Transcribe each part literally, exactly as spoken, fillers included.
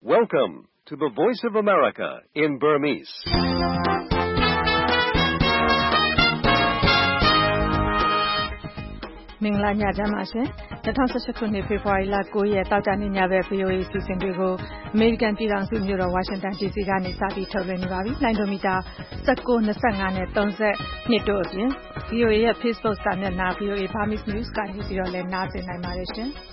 Welcome to the Voice of America in Burmese. ။မင်္ဂလာညချမ်းပါရှင်။၂၀၁၈ခုနှစ်ဖေဖော်ဝါရီလ၉ရက်တောက်ကြနေ့ညဘက် V O A စီစဉ်တွေကိုအမေရိကန်ပြည်ထောင်စုမြို့တော်ဝါရှင်တန် D C ကနေစပြီးထုတ်လွှင့်နေပါပြီ။လိုင်းဒိုမီတာ၁၉, ၂၅နဲ့၃၂တို့အပြင် V O A ရဲ့ Facebook စာမျက်နှာ V O A Burmese News ကနေပြီးတော့လည်းနားဆင်နိုင်ပါတယ်ရှင်။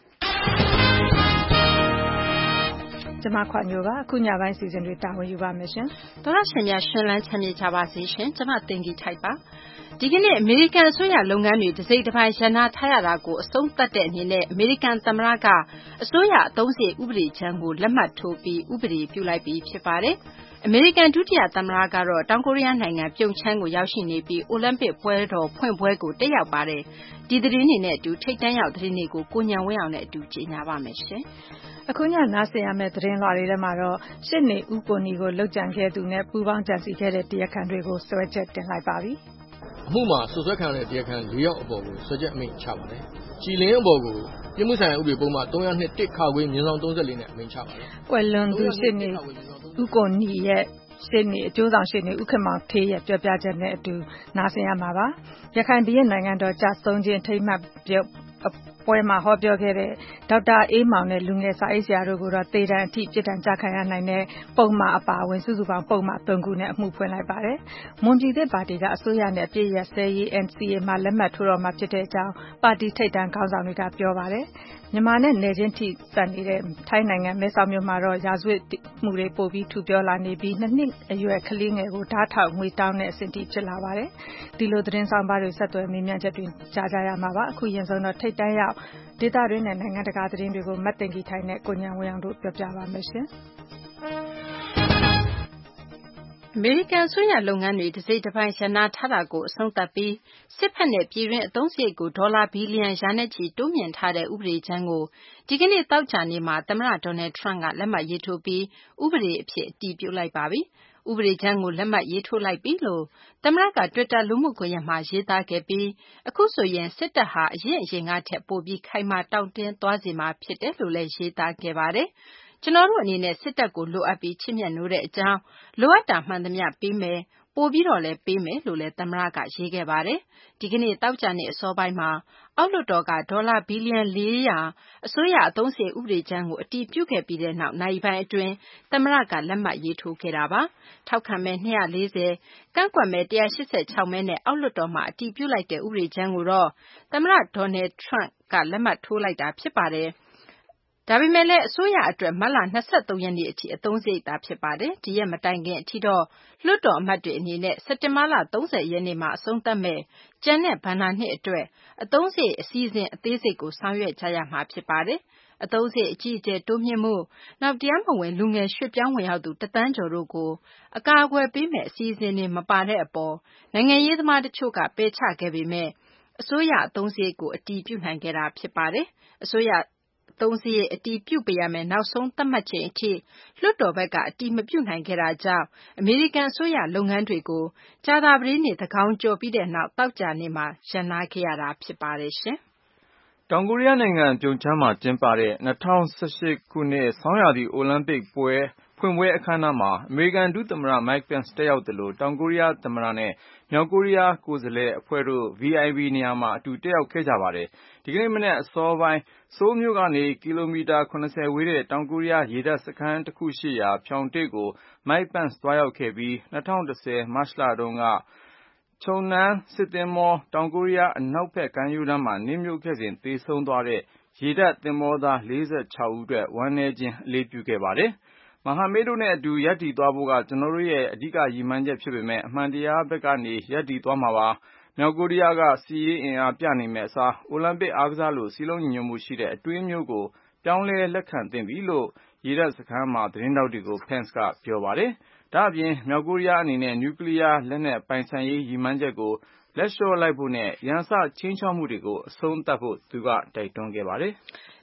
ကျမခွန်ညိုပါအခုညပိုင်းစီစဉ်တွေတာဝန်ယူပါမယ်ရှင်။ဒေါက်တာရှင်များရှင်လန်းချမ်းမြေ့ကြပါစေရှင်။ကျမတင်ကြီးထိုက်ပါ။ဒီကနေ့အမေရိကန်အစိုးရလုပ်ငန်းတွေတစိမ့်တစ်ပိုင်းရန်နာထားရတာကိုအဆုံးသတ်တဲ့အနေနဲ့အမေရိကန်သမ္မတကအစိုးရအသုံးစရိတ်ဥပဒေကြမ်းကိုလက်မှတ်ထိုးပြီးဥပဒေပြုလိုက်ပြီးဖြစ်ပါတယ်။အမေရိကန်ဒုတိယသမ္မတကတော့တောင်ကိုရီးယားနိုင်ငံပြုံချမ်းကိုရောက်ရှိနေပြီးအိုလံပစ်ပွဲတော်ဖွင့်ပွဲကိုတက်ရောက်ပါတယ်။ဒီသတင်းတွေနဲ့အတူထိပ်တန်းရောက်သတင်းတွေကိုကိုညံဝင်းအောင်နဲ့အတူကြီးညာပါမယ်ရှင်။အခုညနားဆင်ရမယ့်သတင်းလွှာတွေထဲမှာတော့ရှစ်နေဦးကိုနီကိုလှုပ်ကြံခဲ့သူနဲ့ပူးပေါင်းကြံစည်ခဲ့တဲ့တရားခံတွေကိုစွဲချက်တင်လိုက်ပါပြီ။အမှုမှာစွပ်စွဲခံရတဲ့တရားခံ၄ယောက်အပေါ်ကိုစွဲချက်အမိန့်ချပါတယ်။ကြည်လင်းအပေါ်ကိုပြစ်မှုဆိုင်ရာဥပဒေပုံမှန်၃၀၂ တစ်ခါခွေမြင်းဆောင်၃၄နဲ့အမိန့်ချပါတယ်။ကွယ်လွန်သူရှစ်နေဦးကိုနီရဲ့ရှင်းနေအကျိုးဆောင်ရှင်းနေဥက္ကမောင်ထေးရဲ့ပြောပြချက်နဲ့အတူနားဆင်ရမှာပါ။ရခိုင်ပြည်နိုင်ငံတော်ကြာဆုံးခြင်းထိမ်းမှတ်ပွဲမှာဟောပြောခဲ့တဲ့ဒေါက်တာအေးမောင်နဲ့လူငယ်စာရေးဆရာတို့ကိုတော့တေတံအထိပြစ်ဒဏ်ကြခံရနိုင်တဲ့ပုံမှန်အပါအဝင်စုစုပေါင်းပုံမှန်၃ခုနဲ့အမှုဖွင့်လိုက်ပါတယ်။မွန်ပြည်သစ်ပါတီကအစိုးရနဲ့အပြည့်ရစဲရေး N C A မှာလက်မှတ်ထိုးတော့မှာဖြစ်တဲ့အကြောင်းပါတီထိပ်တန်းခေါင်းဆောင်တွေကပြောပါတယ်။မြန်မာနဲ့နယ်ချင်းထိစပ်နေတဲ့ထိုင်းနိုင်ငံမဲဆောက်မြို့မှာတော့ရာဇဝတ်မှုတွေပိုပြီးထူပြောလာနေပြီးနှစ်နှစ်အရွယ်ကလေးငယ်ကိုဓာတ်ထောက်ငွေတောင်းတဲ့အဆင့်ထိဖြစ်လာပါတယ်။ဒီလိုသတင်းဆောင်ပါတွေဆက်သွယ်မေးမြန်းချက်တွေကြားကြရမှာပါ။အခုရင်ဆုံးတော့ထိပ်တန်းရောက်ဒေသတွင်းနဲ့နိုင်ငံတကာသတင်းတွေကိုမတ်တင်ကြီးထိုင်နဲ့ကိုညံဝင်းအောင်တို့ပြောပြပါမယ်ရှင်။အမေရိကန်အစိုးရလုပ်ငန်းတွေတစိမ့်တစ်ပိုင်းရန်နာထားတာကိုအဆုံးသတ်ပြီးစစ်ဖက်နဲ့ပြည်တွင်းအသုံးစရိတ်ကိုဒေါ်လာဘီလီယံရာနဲ့ချီတိုးမြင့်ထားတဲ့ဥပဒေကြမ်းကိုဒီကနေ့သောကြာနေ့မှာသမ္မတဒေါ်နယ်ထရန့်ကလက်မှတ်ရေးထိုးပြီးဥပဒေအဖြစ်အတည်ပြုလိုက်ပါပြီ။ဥပဒေကြမ်းကိုလက်မှတ်ရေးထိုးလိုက်ပြီလို့သမ္မတကတွစ်တာလူမှုကွန်ရက်မှာရေးသားခဲ့ပြီးအခုဆိုရင်စစ်တပ်ဟာအရင်အရင်ကထက်ပိုပြီးခိုင်မာတောင့်တင်းသွားစေမှာဖြစ်တယ်လို့လည်းရေးသားခဲ့ပါတယ်။ကျွန်တော်တို့အနေနဲ့စစ်တပ်ကိုလိုအပ်ပြီးချစ်မြတ်နိုးတဲ့အကြောင်းလိုအပ်တာမှန်သမျှပေးမယ်ပိုပြီးတော့လည်းပေးမယ်လို့လည်းသမ္မတကရေးခဲ့ပါတယ်။ဒီကနေ့တောက်ကြနေ့အစောပိုင်းမှာအောက်လွှတ်တော်ကဒေါ်လာဘီလီယံ၄ရာအစိုးရအသုံးစရိတ်ဥပဒေကြမ်းကိုအတည်ပြုခဲ့ပြီးတဲ့နောက်နိုင်ပိုင်းအတွင်းသမ္မတကလက်မှတ်ရေးထိုးခဲ့တာပါ။ထောက်ခံမဲ၂၄၀ကန့်ကွက်မဲ၁၈၆မဲနဲ့အောက်လွှတ်တော်မှာအတည်ပြုလိုက်တဲ့ဥပဒေကြမ်းကိုတော့သမ္မတဒေါ်နယ်ထရန့်ကလက်မှတ်ထိုးလိုက်တာဖြစ်ပါတယ်။ဒါပေမဲ့လည်းအစိုးရအတွက်မတ်လ၂၃ရက်နေ့အထိအသုံးစရိတ်သာဖြစ်ပါတယ်။ဒီရက်မတိုင်ခင်အထိတော့လွှတ်တော်အမတ်တွေအနေနဲ့စက်တင်ဘာလ၃၀ရက်နေ့မှာအဆုံးသတ်မဲ့ကျန်တဲ့ဘဏ္ဍာနှစ်အတွက်အသုံးစရိတ်အစည်းအဝေးအသေးစိတ်ကိုဆောင်ရွက်ကြရမှာဖြစ်ပါတယ်။အသုံးစရိတ်အကြီးအကျယ်တိုးမြင့်မှုနောက်တရားမဝင်လူငယ်ရွှေ့ပြောင်းဝင်ရောက်သူတသန်းကျော်တို့ကိုအကာအကွယ်ပေးမဲ့အစီအစဉ်တွေမပါတဲ့အပေါ်နိုင်ငံရေးသမားတချို့ကပယ်ချခဲ့ပေမဲ့အစိုးရအသုံးစရိတ်ကိုအတည်ပြုနိုင်ခဲ့တာဖြစ်ပါတယ်။အစိုးရသုံးစရိတ်အတည်ပြုပေးရမယ်နောက်ဆုံးသတ်မှတ်ချိန်အထိလွှတ်တော်ဘက်ကအတည်မပြုနိုင်ခဲ့တာကြောင့်အမေရိကန်အစိုးရလုပ်ငန်းတွေကိုကြာသပတေးနေ့သန်းခေါင်ကျော်ပြီးတဲ့နောက်တောက်ကြနေ့မှာရန်နာခဲ့ရတာဖြစ်ပါတယ်ရှင်။တောင်ကိုရီးယားနိုင်ငံပြုံချမ်းမှာကျင်းပတဲ့၂၀၁၈ခုနှစ်ဆောင်းရာသီအိုလံပစ်ပွဲဖွင့်ပွဲအခမ်းအနားမှာအမေရိကန်ဒုသမ္မတ Mike Pence တက်ရောက်သလိုတောင်ကိုရီးယားသမ္မတနဲ့မြောက်ကိုရီးယားကိုယ်စားလှယ်အဖွဲ့တို့ V I P နေရာမှာအတူတက်ရောက်ခဲ့ကြပါတယ်။ဒီကနေ့မနက်အစောပိုင်းဆိုးလ်မြို့ကနေကီလိုမီတာ၇၀ဝေးတဲ့တောင်ကိုရီးယားရေတပ်စခန်းတစ်ခုရှိရာဖြောင်တစ်ကို Mike Pence သွားရောက်ခဲ့ပြီး၂၀၁၀မတ်လတုန်းကCheonan စစ်သင်္ဘောတောင်ကိုရီးယားအနောက်ဘက်ကမ်းရိုးတန်းမှာနစ်မြုပ်ခဲ့စဉ်သေဆုံးသွားတဲ့ရေတပ်သင်္ဘောသား၄၆ဦးအတွက်ဝမ်းနည်းခြင်းအလေးပြုခဲ့ပါတယ်။မဟာမိတ်တို့နဲ့အတူရပ်တည်သွားဖို့ကကျွန်တော်တို့ရဲ့အဓိကရည်မှန်းချက်ဖြစ်ပေမဲ့အမှန်တရားဘက်ကနေရပ်တည်သွားမှာပါ။မြောက်ကိုရီးယားကစစ်ရေးအင်အားပြနေမဲ့အစားအိုလံပစ်အားကစားလို့စီးလုံးညီညွတ်မှုရှိတဲ့အတွေးမျိုးကိုပြောင်းလဲလက်ခံသင့်ပြီလို့ရေတပ်စခန်းမှာသတင်းတောက်တွေကို Pence ကပြောပါတယ်။ဒါ့အပြင်မြောက်ကိုရီးယားအနေနဲ့နျူကလ িয়ার လက်နက်ပိုင်ဆိုင်ရေးရည်မှန်းချက်ကိုလက်လျှော့လိုက်ဖို့နဲ့ရန်စခြိမ်းခြောက်မှုတွေကိုအဆုံးသတ်ဖို့သူကတိုက်တွန်းခဲ့ပါတယ်။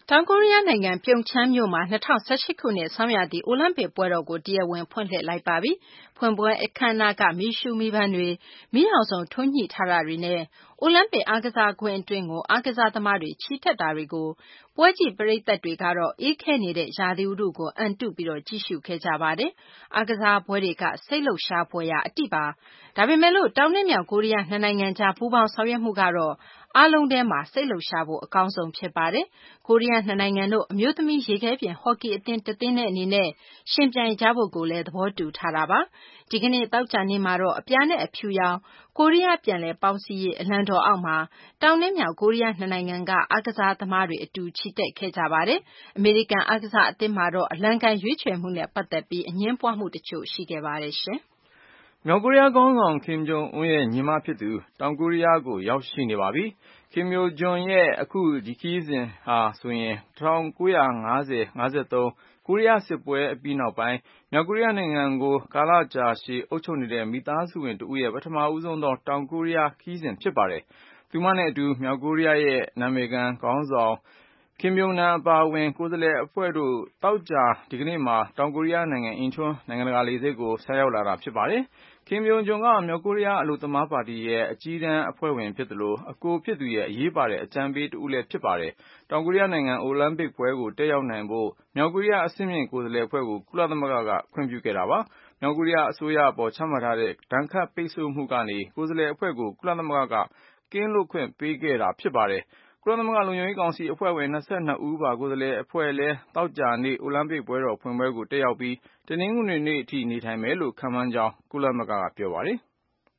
တောင်ကိုရီးယားနိုင်ငံပြုံချမ်းမြို့မှာ၂၀၁၈ခုနှစ်ဆောင်းရာသီအိုလံပစ်ပွဲတော်ကိုတရားဝင်ဖွင့်လှစ်လိုက်ပါပြီ။ဖွင့်ပွဲအခမ်းအနားကမီးရှူးမီးပန်းတွေ၊မီးရောင်စုံထွန်းညှိထားတာတွေနဲ့အိုလံပစ်အားကစားကွင်းအတွင်းကိုအားကစားသမားတွေချီတက်တာတွေကိုပွဲကြည့်ပရိသတ်တွေကတော့အေးခဲနေတဲ့ရာသီဥတုကိုအံတုပြီးကြည့်ရှုခဲ့ကြပါတယ်။အားကစားပွဲတွေကစိတ်လှုပ်ရှားဖွယ်ရာအတိပါ။ဒါပေမဲ့လို့တောင်နဲ့မြောက်ကိုရီးယားနှစ်နိုင်ငံကြားပူးပေါင်းဆောင်ရွက်မှုကတော့အားလုံးထဲမှာစိတ်လှုပ်ရှားဖို့အကောင်းဆုံးဖြစ်ပါတယ်။ကိုရီးယားနှစ်နိုင်ငံတို့အမျိုးသမီးရေခဲပြင်ဟော်ကီအသင်းတသင်းနဲ့အနေနဲ့ယှဉ်ပြိုင်ကြဖို့ကိုလည်းသဘောတူထားတာပါ။ဒီကနေ့သောကြာနေ့မှာတော့အပြာနဲ့အဖြူရောင်ကိုရီးယားပြန်လည်ပေါင်းစည်းရေးအလံတော်အောက်မှာတောင်နဲ့မြောက်ကိုရီးယားနှစ်နိုင်ငံကအားကစားသမားတွေအတူချီတက်ခဲ့ကြပါတယ်။အမေရိကန်အားကစားအသင်းမှာတော့အလံကန်ရွေးချယ်မှုနဲ့ပတ်သက်ပြီးအငြင်းပွားမှုတချို့ရှိခဲ့ပါတယ်ရှင်။မြောက်ကိုရီးယားခေါင်းဆောင်ကင်ဂျုံအွန်းရဲ့ညီမဖြစ်သူတောင်ကိုရီးယားကိုရောက်ရှိနေပါပြီ။ကင်ယိုဂျွန်ရဲ့အခုဒီခရီးစဉ်ဟာဆိုရင်၁၉၅၀-၅၃ကိုရီးယားစစ်ပွဲအပြီးနောက်ပိုင်းမြောက်ကိုရီးယားနိုင်ငံကိုကာလကြာရှည်အုပ်ချုပ်နေတဲ့မိသားစုဝင်တဦးရဲ့ပထမဦးဆုံးသောတောင်ကိုရီးယားခရီးစဉ်ဖြစ်ပါတယ်။သူမနဲ့အတူမြောက်ကိုရီးယားရဲ့နာမည်ခံခေါင်းဆောင်ကင်ယုံနမ်အပါအဝင်ကိုယ်စားလှယ်အဖွဲ့တို့သောကြာဒီကနေ့မှာတောင်ကိုရီးယားနိုင်ငံအင်ချွန်းနိုင်ငံတကာလေဆိပ်ကိုဆိုက်ရောက်လာတာဖြစ်ပါတယ်။ကင်ယုံဂျွန်ကမြောက်ကိုရီးယားအလုပ်သမားပါတီရဲ့အကြီးတန်းအဖွဲ့ဝင်ဖြစ်သလိုအကိုဖြစ်သူရဲ့အရေးပါတဲ့အကြံပေးတဦးလည်းဖြစ်ပါတယ်။တောင်ကိုရီးယားနိုင်ငံအိုလံပစ်ပွဲကိုတက်ရောက်နိုင်ဖို့မြောက်ကိုရီးယားအဆင့်မြင့်ကိုယ်စားလှယ်အဖွဲ့ကိုကုလသမဂ္ဂကခွင့်ပြုခဲ့တာပါ။မြောက်ကိုရီးယားအစိုးရအပေါ်ချမှတ်ထားတဲ့ဒဏ်ခတ်ပိတ်ဆို့မှုကနေကိုယ်စားလှယ်အဖွဲ့ကိုကုလသမဂ္ဂကကင်းလွတ်ခွင့်ပေးခဲ့တာဖြစ်ပါတယ်။ကုလသမဂ္ဂလုံခြုံရေးကောင်စီအဖွဲ့ဝင်၂၂ဦးပါကိုယ်စားလှယ်အဖွဲ့လည်းသောကြာနေ့အိုလံပစ်ပွဲတော်ဖွင့်ပွဲကိုတက်ရောက်ပြီးတနင်္ဂနွေနေ့အထိနေထိုင်မယ်လို့ခန့်မှန်းကြောင်းကုလသမဂ္ဂကပြောပါတယ်။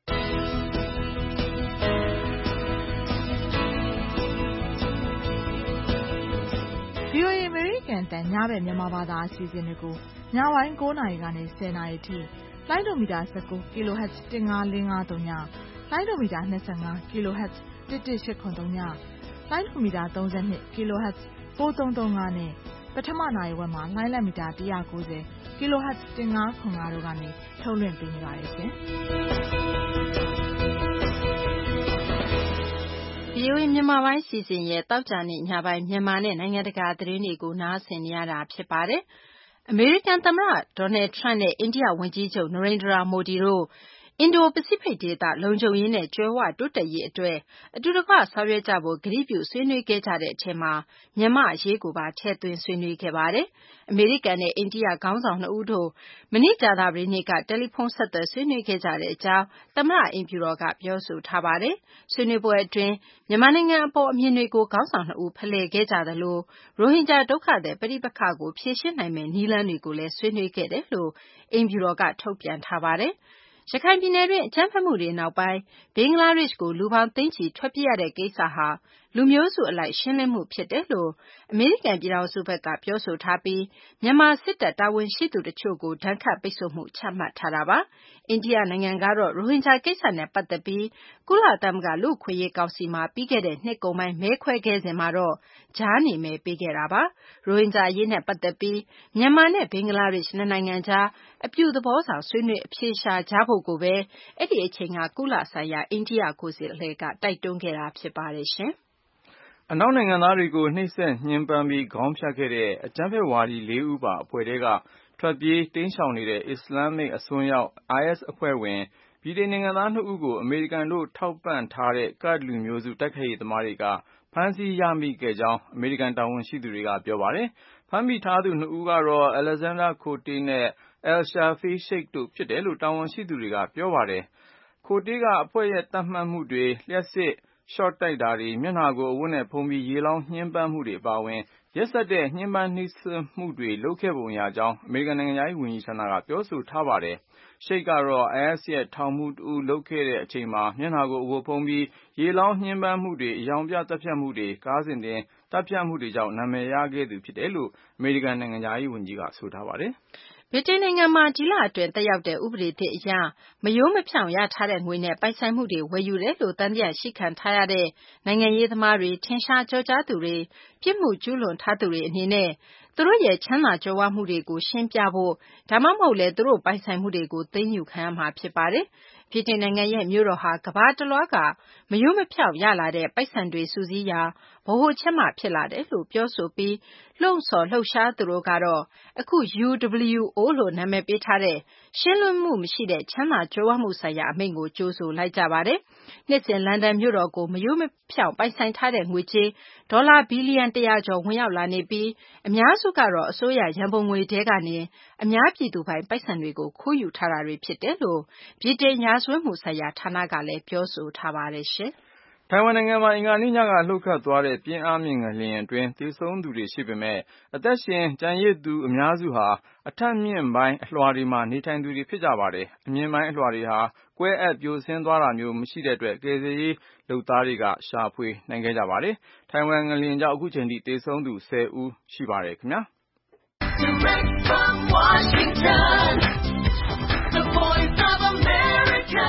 ဗွီအိုအေ အမေရိကန်အသံညဘက်မြန်မာဘာသာအစီအစဉ်တွေကိုညပိုင်း၉နာရီကနေ၁၀နာရီထိလိုင်းဒိုမီတာ၁၉ kHz ၁၅၄၅၃ညလိုင်းဒိုမီတာ၂၅ kHz ၁၁၈၇၃ညလိုင်းဒိုမီတာ၃၂ kHz ၉၃၃၅နဲ့ပထမနာရီဝက်မှာလိုင်းလက်မီတာ၁၉၀ kHz ၁၅၇၅တို့ကနေထုတ်လွှင့်ပေးနေပါတယ်ရှင်။ဗွီအိုအေမြန်မာပိုင်းစီစဉ်ရဲ့သောကြာနေ့ညပိုင်းမြန်မာနဲ့နိုင်ငံတကာသတင်းတွေကိုနားဆင်နေရတာဖြစ်ပါတယ်။အမေရိကန်သမ္မတဒေါ်နယ်ထရန့်နဲ့အိန္ဒိယဝန်ကြီးချုပ်နရိန္ဒရာမိုဒီတို့အင်ဒိုပစိဖိတ်ဒေသလုံခြုံရေးနဲ့ကြွယ်ဝတိုးတက်ရေးအတွက်အတူတကွဆောင်ရွက်ကြဖို့ကတိပြုဆွေးနွေးခဲ့ကြတဲ့အထဲမှာမြန်မာ့အရေးကိုပါထည့်သွင်းဆွေးနွေးခဲ့ပါတယ်။အမေရိကန်နဲ့အိန္ဒိယခေါင်းဆောင်နှစ်ဦးတို့မနေ့ကြာသပတေးနေ့ကတယ်လီဖုန်းဆက်သွယ်ဆွေးနွေးခဲ့ကြတဲ့အကြောင်းသမ္မတအိမ်ဖြူတော်ကပြောဆိုထားပါတယ်။ဆွေးနွေးပွဲအတွင်းမြန်မာနိုင်ငံအပေါ်အမြင်တွေကိုခေါင်းဆောင်နှစ်ဦးဖလှယ်ခဲ့ကြသလိုရိုဟင်ဂျာဒုက္ခသည်ပဋိပက္ခကိုဖြေရှင်းနိုင်မယ့်နည်းလမ်းတွေကိုလည်းဆွေးနွေးခဲ့တယ်လို့အိမ်ဖြူတော်ကထုတ်ပြန်ထားပါတယ်။ရခိုင်ပြည်နယ်တွင်းအကြမ်းဖက်မှုတွေနောက်ပိုင်းဘင်္ဂလားဒေ့ရှ်ကိုလူပေါင်းသိန်းချီထွက်ပြေးရတဲ့ကိစ္စဟာလူမျိုးစုအလိုက်ရှင်းလင်းမှုဖြစ်တယ်လို့အမေရိကန်ပြည်ထောင်စုဘက်ကပြောဆိုထားပြီးမြန်မာစစ်တပ်တာဝန်ရှိသူတချို့ကိုဒဏ်ခတ်ပိတ်ဆို့မှုချမှတ်ထားတာပါ။အိန္ဒိယနိုင်ငံကတော့ရိုဟင်ဂျာကိစ္စနဲ့ပတ်သက်ပြီးကုလသမဂ္ဂလူ့အခွင့်အရေးကောင်စီမှာပြီးခဲ့တဲ့နှစ်ကုန်ပိုင်းမဲခွဲခဲ့စဉ်မှာတော့ကြားနေမဲပေးခဲ့တာပါ။ရိုဟင်ဂျာအရေးနဲ့ပတ်သက်ပြီးမြန်မာနဲ့ဘင်္ဂလားဒေ့ရှ်နှစ်နိုင်ငံကြားအပြုသဘောဆောင်ဆွေးနွေးအဖြေရှာကြဖို့ကိုပဲအဲ့ဒီအချိန်ကကုလဆိုင်ရာအိန္ဒိယကိုယ်စားလှယ်ကတိုက်တွန်းခဲ့တာဖြစ်ပါတယ်ရှင်။အနောက်နိုင်ငံသားတွေကိုနှိပ်စက်ညှဉ်းပန်းပြီးခေါင်းဖြတ်ခဲ့တဲ့အကြမ်းဖက်ဝါဒီလေးဦးပါအဖွဲ့ထဲကထွက်ပြေးတိမ်းရှောင်နေတဲ့အစ္စလာမစ်အစွန်းရောက် အိုင်အက်စ်အဖွဲ့ဝင်ဗြိတိန်နိုင်ငံသားနှစ်ဦးကိုအမေရိကန်တို့ထောက်ပံ့ထားတဲ့ကဒ်လူမျိုးစုတိုက်ခိုက်ရေးသမားတွေကဖမ်းဆီးရမိခဲ့ကြောင်းအမေရိကန်တာဝန်ရှိသူတွေကပြောပါတယ်။ဖမ်းမိထားသူနှစ်ဦးကတော့ Alexander Cote နဲ့ Al-Shafee Sheikh တို့ဖြစ်တယ်လို့တာဝန်ရှိသူတွေကပြောပါတယ်။ Cote ကအဖွဲ့ရဲ့သတ်မှတ်မှုတွေလျှပ်စစ်ရှော့တိုက်တာတွေမျက်နှာကိုအဝတ်နဲ့ဖုံးပြီးရေလောင်းညှဉ်းပန်းမှုတွေအပါအဝင်ရက်စက်တဲ့ညှဉ်းပန်းနှိပ်စက်မှုတွေလုပ်ခဲ့ပုံရကြောင်းအမေရိကန်နိုင်ငံခြားရေးဝန်ကြီးဌာနကပြောဆိုထားပါတယ်။ Sheikh ကတော့ အိုင်အက်စ် ရဲ့ထောင်မှူးတဦးလုပ်ခဲ့တဲ့အချိန်မှာမျက်နှာကိုအဝတ်ဖုံးပြီးရေလောင်းညှဉ်းပန်းမှုတွေအယောင်ပြသတ်ဖြတ်မှုတွေကားစဉ်တင်သတ်ဖြတ်မှုတွေကြောင့်နာမည်ရခဲ့သူဖြစ်တယ်လို့အမေရိကန်နိုင်ငံခြားရေးဝန်ကြီးကဆိုထားပါတယ်။ဗြိတိန်နိုင်ငံမှာဒီလအတွင်းသက်ရောက်တဲ့ဥပဒေသစ်အရမရိုးမဖြောင့်ရထားတဲ့ငွေနဲ့ပိုင်ဆိုင်မှုတွေဝယ်ယူတယ်လို့သံသယရှိခံထားရတဲ့နိုင်ငံရေးသမားတွေထင်ရှားကြောကြားသူတွေပြစ်မှုကျူးလွန်ထားသူတွေအနေနဲ့သူတို့ရဲ့ချမ်းသာကြွယ်ဝမှုတွေကိုရှင်းပြဖို့ဒါမှမဟုတ်လည်းသူတို့ပိုင်ဆိုင်မှုတွေကိုသိမ်းယူခံရမှာဖြစ်ပါတယ်။ဗြိတိန်နိုင်ငံရဲ့မြို့တော်ဟာကမ္ဘာတလွှားကမရိုးမဖြောင့်ရလာတဲ့ပိုက်ဆံတွေစုစည်းရာဗဟိုချက်မဖြစ်လာတယ်လို့ပြောဆိုပြီးလှုံ့ဆော်လှုပ်ရှားသူတို့ကတော့အခု U W O လို့နာမည်ပေးထားတဲ့ရှင်းလင်းမှုမရှိတဲ့ချမ်းသာကြွယ်ဝမှုဆိုင်ရာအမိန့်ကိုကြိုဆိုလိုက်ကြပါတယ်။နှစ်စဉ်လန်ဒန်မြို့တော်ကိုမရိုးမဖြောင့်ပိုင်ဆိုင်ထားတဲ့ငွေကြေးဒေါ်လာဘီလီယံတရာကျော်ဝင်ရောက်လာနေပြီးအများစုကတော့အစိုးရရန်ပုံငွေထဲကနေအများပြည်သူပိုင်ပိုက်ဆံတွေကိုခိုးယူထားတာတွေဖြစ်တယ်လို့ဗြိတိန်ရာဇဝတ်မှုဆိုင်ရာဌာနကလည်းပြောဆိုထားပါတယ်ရှင်။ထိုင်ဝမ်နိုင်ငံမှာအင်္ဂါနေ့ညကလှုပ်ခတ်သွားတဲ့ပြင်းအားမြင့်ငလျင်အတွင်းသေဆုံးသူတွေရှိပေမဲ့အသက်ရှင်ကျန်ရစ်သူအများစုဟာအထက်မြင့်ပိုင်းအလွှာတွေမှာနေထိုင်သူတွေဖြစ်ကြပါတယ်။အမြင့်ပိုင်းအလွှာတွေဟာကွဲအပ်ပြိုဆင်းသွားတာမျိုးမရှိတဲ့အတွက်ကယ်ဆယ်ရေးလုပ်သားတွေကရှာဖွေနိုင်ခဲ့ကြပါတယ်။ထိုင်ဝမ်ငလျင်ကြောင့်အခုချိန်ထိသေဆုံးသူဆယ်ဦးရှိပါတယ်ခင်ဗျာ။ Direct from Washington, the voice of America,